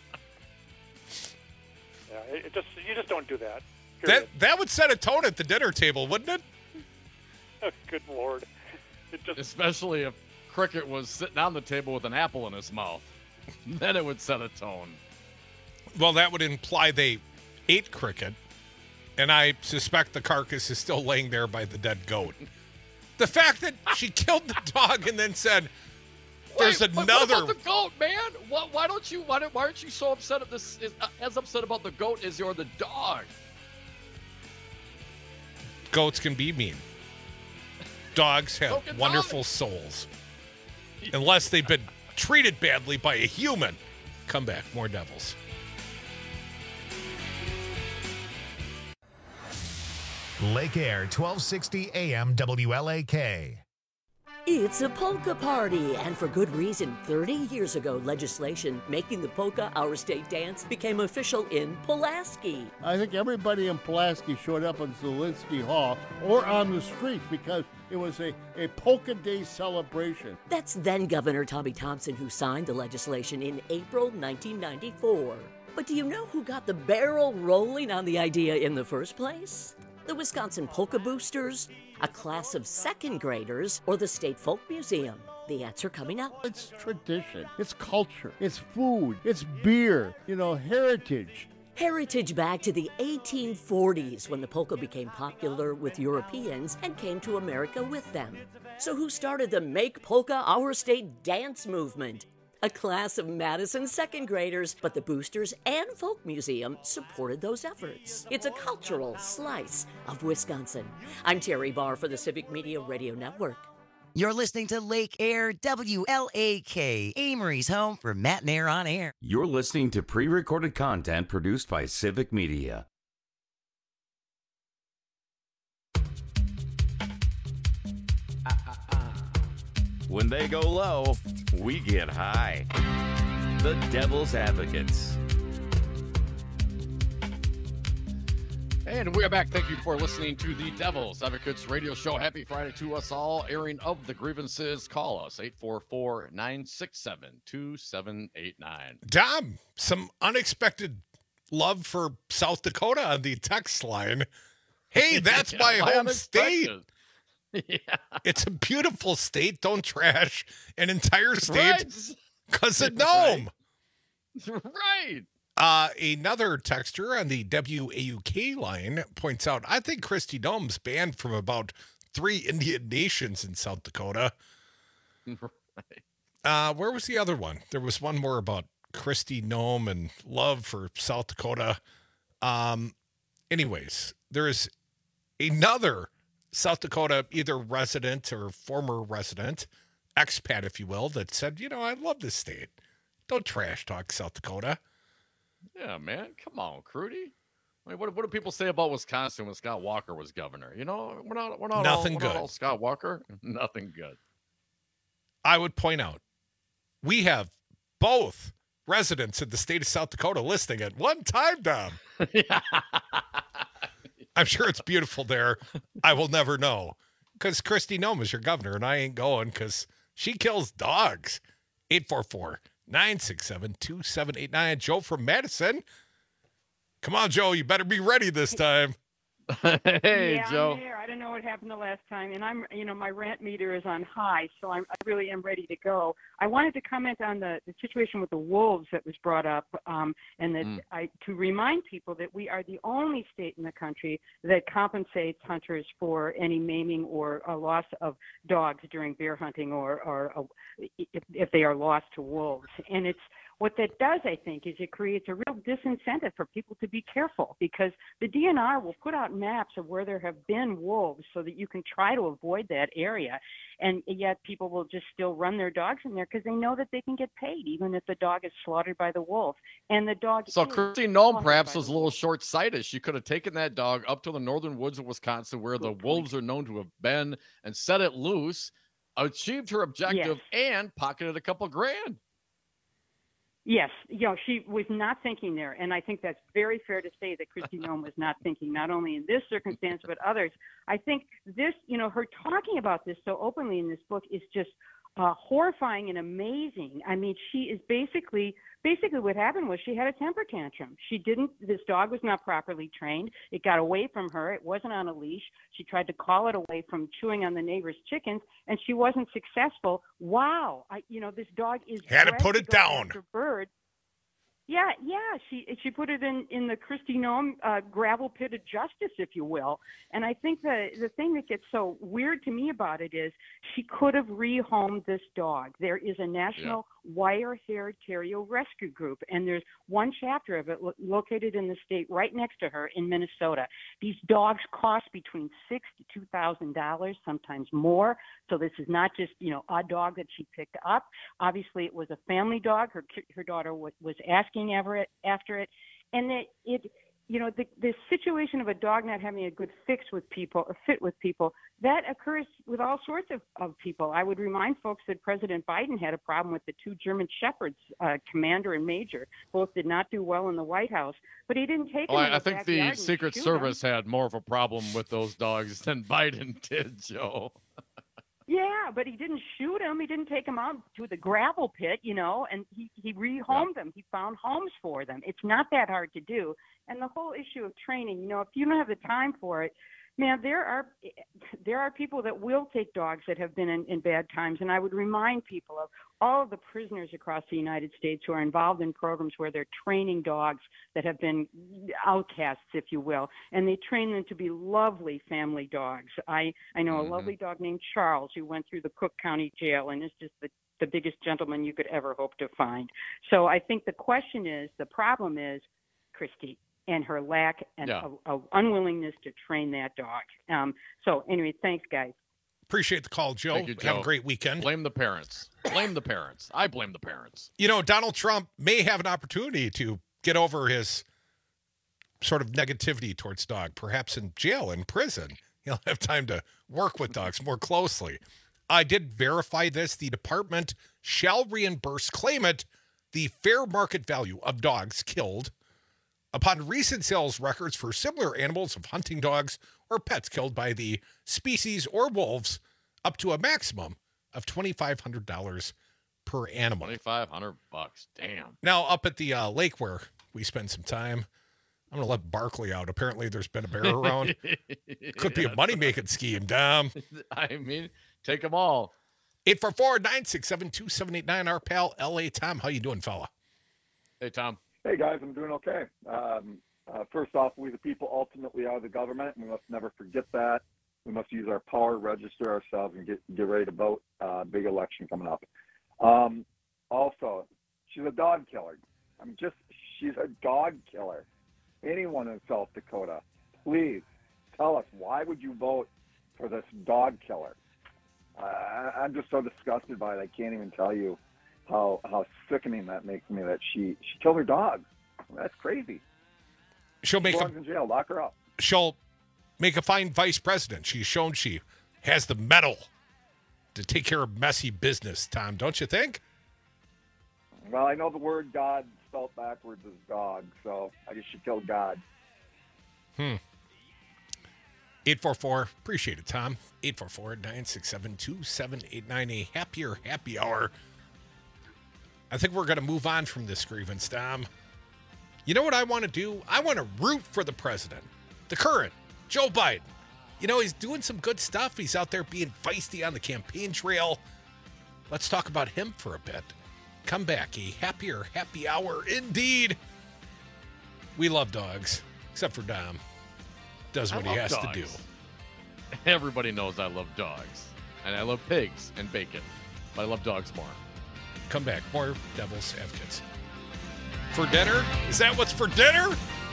Yeah, it, it just you just don't do that. That that would set a tone at the dinner table, wouldn't it? Oh, good Lord. Just... Especially if Cricket was sitting on the table with an apple in his mouth. Then it would set a tone. Well, that would imply they ate Cricket, and I suspect the carcass is still laying there by the dead goat. The fact that she killed the dog and then said, there's Wait, another... What about the goat, man? Why, why don't you? Why, why aren't you so upset at this? As upset about the goat as you're the dog? Goats can be mean. Dogs have So wonderful dogs. souls. Unless they've been treated badly by a human. Come back. More Devils. Lake Air, twelve sixty A M W L A K. It's a polka party, and for good reason. thirty years ago, legislation making the polka our state dance became official in Pulaski. I think everybody in Pulaski showed up in Zelinsky Hall or on the streets because it was a, a polka day celebration. That's then Governor Tommy Thompson who signed the legislation in April nineteen ninety-four. But do you know who got the barrel rolling on the idea in the first place? The Wisconsin Polka Boosters, a class of second graders, or the State Folk Museum? The answer coming up. It's tradition, it's culture, it's food, it's beer, you know, heritage. Heritage back to the eighteen forties when the polka became popular with Europeans and came to America with them. So who started the Make Polka Our State dance movement? A class of Madison second graders, but the Boosters and Folk Museum supported those efforts. It's a cultural slice of Wisconsin. I'm Terry Barr for the Civic Media Radio Network. You're listening to Lake Air W L A K, Amory's home for Matt and Air on Air. You're listening to pre-recorded content produced by Civic Media. When they go low, we get high. The Devil's Advocates. And we are back. Thank you for listening to the Devil's Advocates radio show. Happy Friday to us all. Airing of the grievances. Call us eight four four, nine six seven, two seven eight nine. Dom, some unexpected love for South Dakota on the text line. Hey, that's Yeah, my why home unexpected? state. Yeah. It's a beautiful state. Don't trash an entire state Right. because of Nome. Right. Uh, another texter on the W A U K line points out, I think Christy Nome's banned from about three Indian nations in South Dakota. Right. Uh, where was the other one? There was one more about Christy Nome and love for South Dakota. Um, anyways, there is another South Dakota, either resident or former resident, expat, if you will, that said, you know, I love this state. Don't trash talk South Dakota. Yeah, man. Come on, Crudy. I mean, what, what do people say about Wisconsin when Scott Walker was governor? You know, we're not we're not Nothing all, we're good. Not all Scott Walker. Nothing good. I would point out, we have both residents in the state of South Dakota listening at one time, Dom. I'm sure it's beautiful there. I will never know. Because Kristi Noem is your governor, and I ain't going because she kills dogs. eight four four, nine six seven, two seven eight nine. Joe from Madison. Come on, Joe. You better be ready this time. Hey, yeah, Joe. I'm there. I don't know what happened the last time, and I'm, you know, my rant meter is on high, so I'm, I really am ready to go. I wanted to comment on the, the situation with the wolves that was brought up, um, and that Mm. I to remind people that we are the only state in the country that compensates hunters for any maiming or a loss of dogs during bear hunting, or, or a, if, if they are lost to wolves, and it's. What that does, I think, is it creates a real disincentive for people to be careful, because the D N R will put out maps of where there have been wolves so that you can try to avoid that area. And yet people will just still run their dogs in there because they know that they can get paid even if the dog is slaughtered by the wolf. And the dog So is Kristi Noem slaughtered perhaps by was a the little short-sighted. She could have taken that dog up to the northern woods of Wisconsin, where the wolves are known to have been, and set it loose, achieved her objective, and pocketed a couple grand. Yes, you know, she was not thinking there, and I think that's very fair to say that Kristi Noem was not thinking, not only in this circumstance but others. I think this, you know, her talking about this so openly in this book is just uh, horrifying and amazing. I mean, she is basically, basically what happened was she had a temper tantrum. She didn't, this dog was not properly trained. It got away from her. It wasn't on a leash. She tried to call it away from chewing on the neighbor's chickens, and she wasn't successful. Wow. I, you know, this dog is Had to bred put it go down. after birds. Yeah, yeah. She she put it in, in the Kristi Noem uh, gravel pit of justice, if you will. And I think the the thing that gets so weird to me about it is she could have rehomed this dog. There is a national wire-haired terrier rescue group, and there's one chapter of it lo- located in the state right next to her in Minnesota. These dogs cost between six to two thousand dollars, sometimes more. So this is not just, you know, a dog that she picked up. Obviously, it was a family dog. Her her daughter was, was asking after it, after it, and it, it you know, the the situation of a dog not having a good fix with people or fit with people, that occurs with all sorts of, of people. I would remind folks that President Biden had a problem with the two German Shepherds, uh, Commander and Major. Both did not do well in the White House, but he didn't take Well, them. in I, I the think the backyard and Secret shoot Service them. had more of a problem with those dogs than Biden did, Joe. Yeah, but he didn't shoot him. He didn't take him out to the gravel pit, you know, and he, he rehomed them. He found homes for them. It's not that hard to do. And the whole issue of training, you know, if you don't have the time for it, man, there are there are people that will take dogs that have been in, in bad times. And I would remind people of all of the prisoners across the United States who are involved in programs where they're training dogs that have been outcasts, if you will, and they train them to be lovely family dogs. I, I know Mm-hmm. a lovely dog named Charles who went through the Cook County Jail and is just the, the biggest gentleman you could ever hope to find. So I think the question is, the problem is, Kristi, and her lack and Yeah. of, of unwillingness to train that dog. Um, so anyway, thanks, guys. Appreciate the call, Joe. Thank you, Have Joe. a great weekend. Blame the parents. Blame the parents. I blame the parents. You know, Donald Trump may have an opportunity to get over his sort of negativity towards dog, perhaps in jail, in prison. He'll have time to work with dogs more closely. I did verify this. The department shall reimburse claimant the fair market value of dogs killed upon recent sales records for similar animals of hunting dogs or pets killed by the species or wolves, up to a maximum of twenty-five hundred dollars per animal. twenty-five hundred bucks. Damn. Now, up at the uh, lake where we spend some time, I'm going to let Barkley out. Apparently, there's been a bear around. Could be a money-making scheme, Dom. I mean, take them all. eight four four, nine six seven, two seven eight nine, our pal, L A Tom. How you doing, fella? Hey, Tom. Hey, guys, I'm doing okay. Um, uh, first off, we the people ultimately are the government, and we must never forget that. We must use our power, register ourselves, and get get ready to vote. Uh, big election coming up. Um, also, she's a dog killer. I mean, just she's a dog killer. Anyone in South Dakota, please tell us, why would you vote for this dog killer? Uh, I'm just so disgusted by it. I can't even tell you. how how sickening that makes me that she she killed her dogs. That's crazy. She'll make dogs a, in jail. Lock her up. She'll make a fine vice president. She's shown she has the mettle to take care of messy business, Tom, don't you think? Well, I know the word God spelled backwards is dog, so I guess she killed God. Hmm. eight four four, appreciate it, Tom. eight four four, nine six seven, two seven eight nine, a happier happy hour. I think we're going to move on from this grievance, Tom. You know what I want to do? I want to root for the president, the current, Joe Biden. You know, he's doing some good stuff. He's out there being feisty on the campaign trail. Let's talk about him for a bit. Come back, a happier happy hour indeed. We love dogs, except for Dom. Does what I he love has dogs. to do. Everybody knows I love dogs. And I love pigs and bacon. But I love dogs more. Come back. More Devil's Advocates. For dinner? Is that what's for dinner?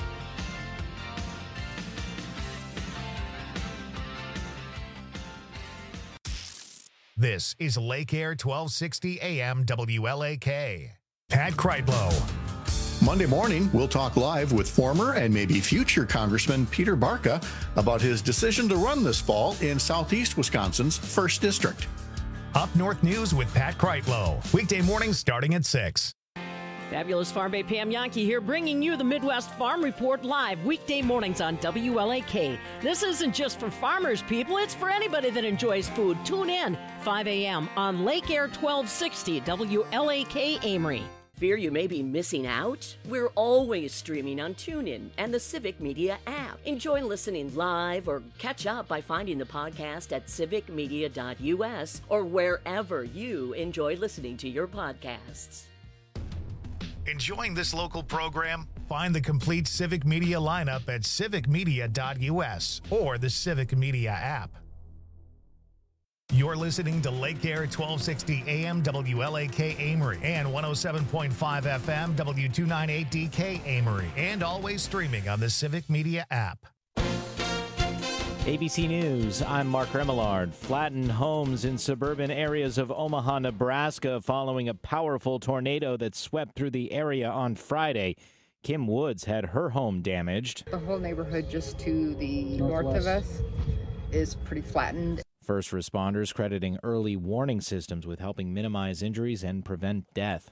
This is Lake Air twelve sixty A M W L A K. Pat Kreitlow. Monday morning, we'll talk live with former and maybe future Congressman Peter Barca about his decision to run this fall in Southeast Wisconsin's first District. Up North News with Pat Kreitlow. Weekday mornings starting at six. Fabulous Farm Bay Pam Yankee here, bringing you the Midwest Farm Report live weekday mornings on W L A K. This isn't just for farmers, people. It's for anybody that enjoys food. Tune in five a.m. on Lake Air twelve sixty W L A K Amory. Fear you may be missing out? We're always streaming on TuneIn and the Civic Media app. Enjoy listening live or catch up by finding the podcast at civic media dot u s or wherever you enjoy listening to your podcasts. Enjoying this local program? Find the complete Civic Media lineup at civic media dot u s or the Civic Media app. You're listening to Lake Air twelve sixty A M W L A K Amory and one oh seven point five F M W two ninety-eight D K Amory, and always streaming on the Civic Media app. A B C News, I'm Mark Remillard. Flattened homes in suburban areas of Omaha, Nebraska following a powerful tornado that swept through the area on Friday. Kim Woods had her home damaged. The whole neighborhood just to the north of us is pretty flattened. First responders crediting early warning systems with helping minimize injuries and prevent death.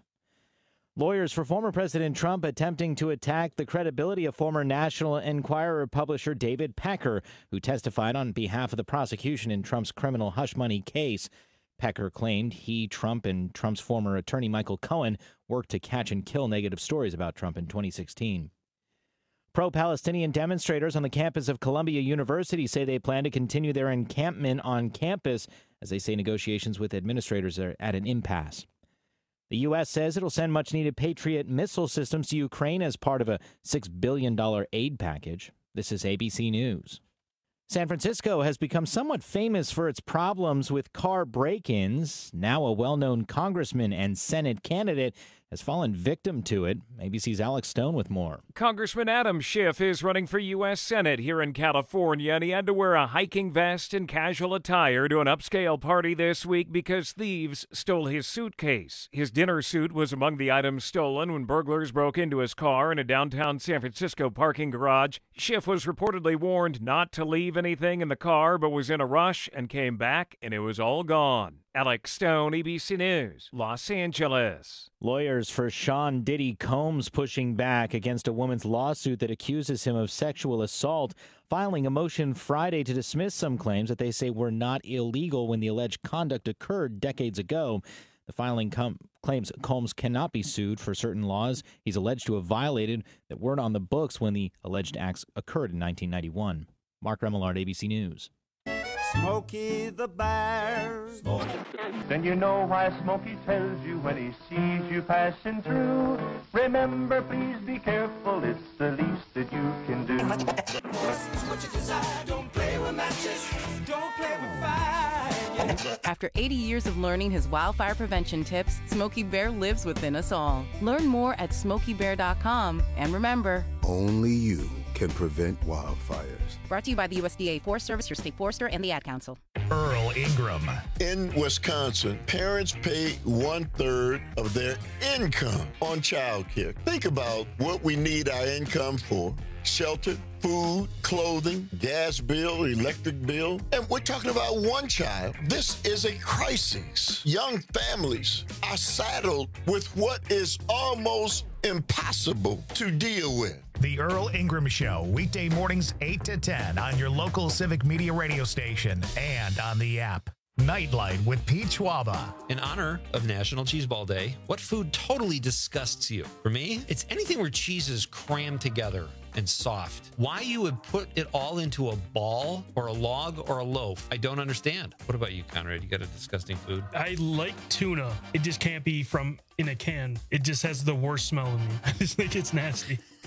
Lawyers for former President Trump attempting to attack the credibility of former National Enquirer publisher David Pecker, who testified on behalf of the prosecution in Trump's criminal hush money case. Pecker claimed he, Trump, and Trump's former attorney Michael Cohen worked to catch and kill negative stories about Trump in twenty sixteen. Pro-Palestinian demonstrators on the campus of Columbia University say they plan to continue their encampment on campus as they say negotiations with administrators are at an impasse. The U S says it'll send much-needed Patriot missile systems to Ukraine as part of a six billion dollars aid package. This is A B C News. San Francisco has become somewhat famous for its problems with car break-ins. Now a well-known congressman and Senate candidate has fallen victim to it. A B C's Alex Stone with more. Congressman Adam Schiff is running for U S Senate here in California, and he had to wear a hiking vest and casual attire to an upscale party this week because thieves stole his suitcase. His dinner suit was among the items stolen when burglars broke into his car in a downtown San Francisco parking garage. Schiff was reportedly warned not to leave anything in the car, but was in a rush and came back, and it was all gone. Alex Stone, A B C News, Los Angeles. Lawyers for Sean Diddy Combs pushing back against a woman's lawsuit that accuses him of sexual assault, filing a motion Friday to dismiss some claims that they say were not illegal when the alleged conduct occurred decades ago. The filing com- claims Combs cannot be sued for certain laws he's alleged to have violated that weren't on the books when the alleged acts occurred in nineteen ninety-one. Mark Remillard, A B C News. Smokey the Bear. Then you know why Smokey tells you when he sees you passing through. Remember, please be careful, it's the least that you can do. What you desire, don't play with matches, don't play with fire. After eighty years of learning his wildfire prevention tips, Smokey Bear lives within us all. Learn more at smokey bear dot com, and remember, only you can prevent wildfires. Brought to you by the U S D A Forest Service, your state forester, and the Ad Council. Earl Ingram. In Wisconsin, parents pay one-third of their income on childcare. Think about what we need our income for. Shelter, food, clothing, gas bill, electric bill. And we're talking about one child. This is a crisis. Young families are saddled with what is almost impossible to deal with. The Earl Ingram Show, weekday mornings eight to ten on your local Civic Media radio station and on the app. Nightlight with Pete Schwaba. In honor of National Cheese Ball Day, what food totally disgusts you? For me, it's anything where cheese is crammed together and soft. Why you would put it all into a ball or a log or a loaf, I don't understand. What about you, Conrad? You got a disgusting food? I like tuna. It just can't be from in a can. It just has the worst smell to me. I just think it's nasty.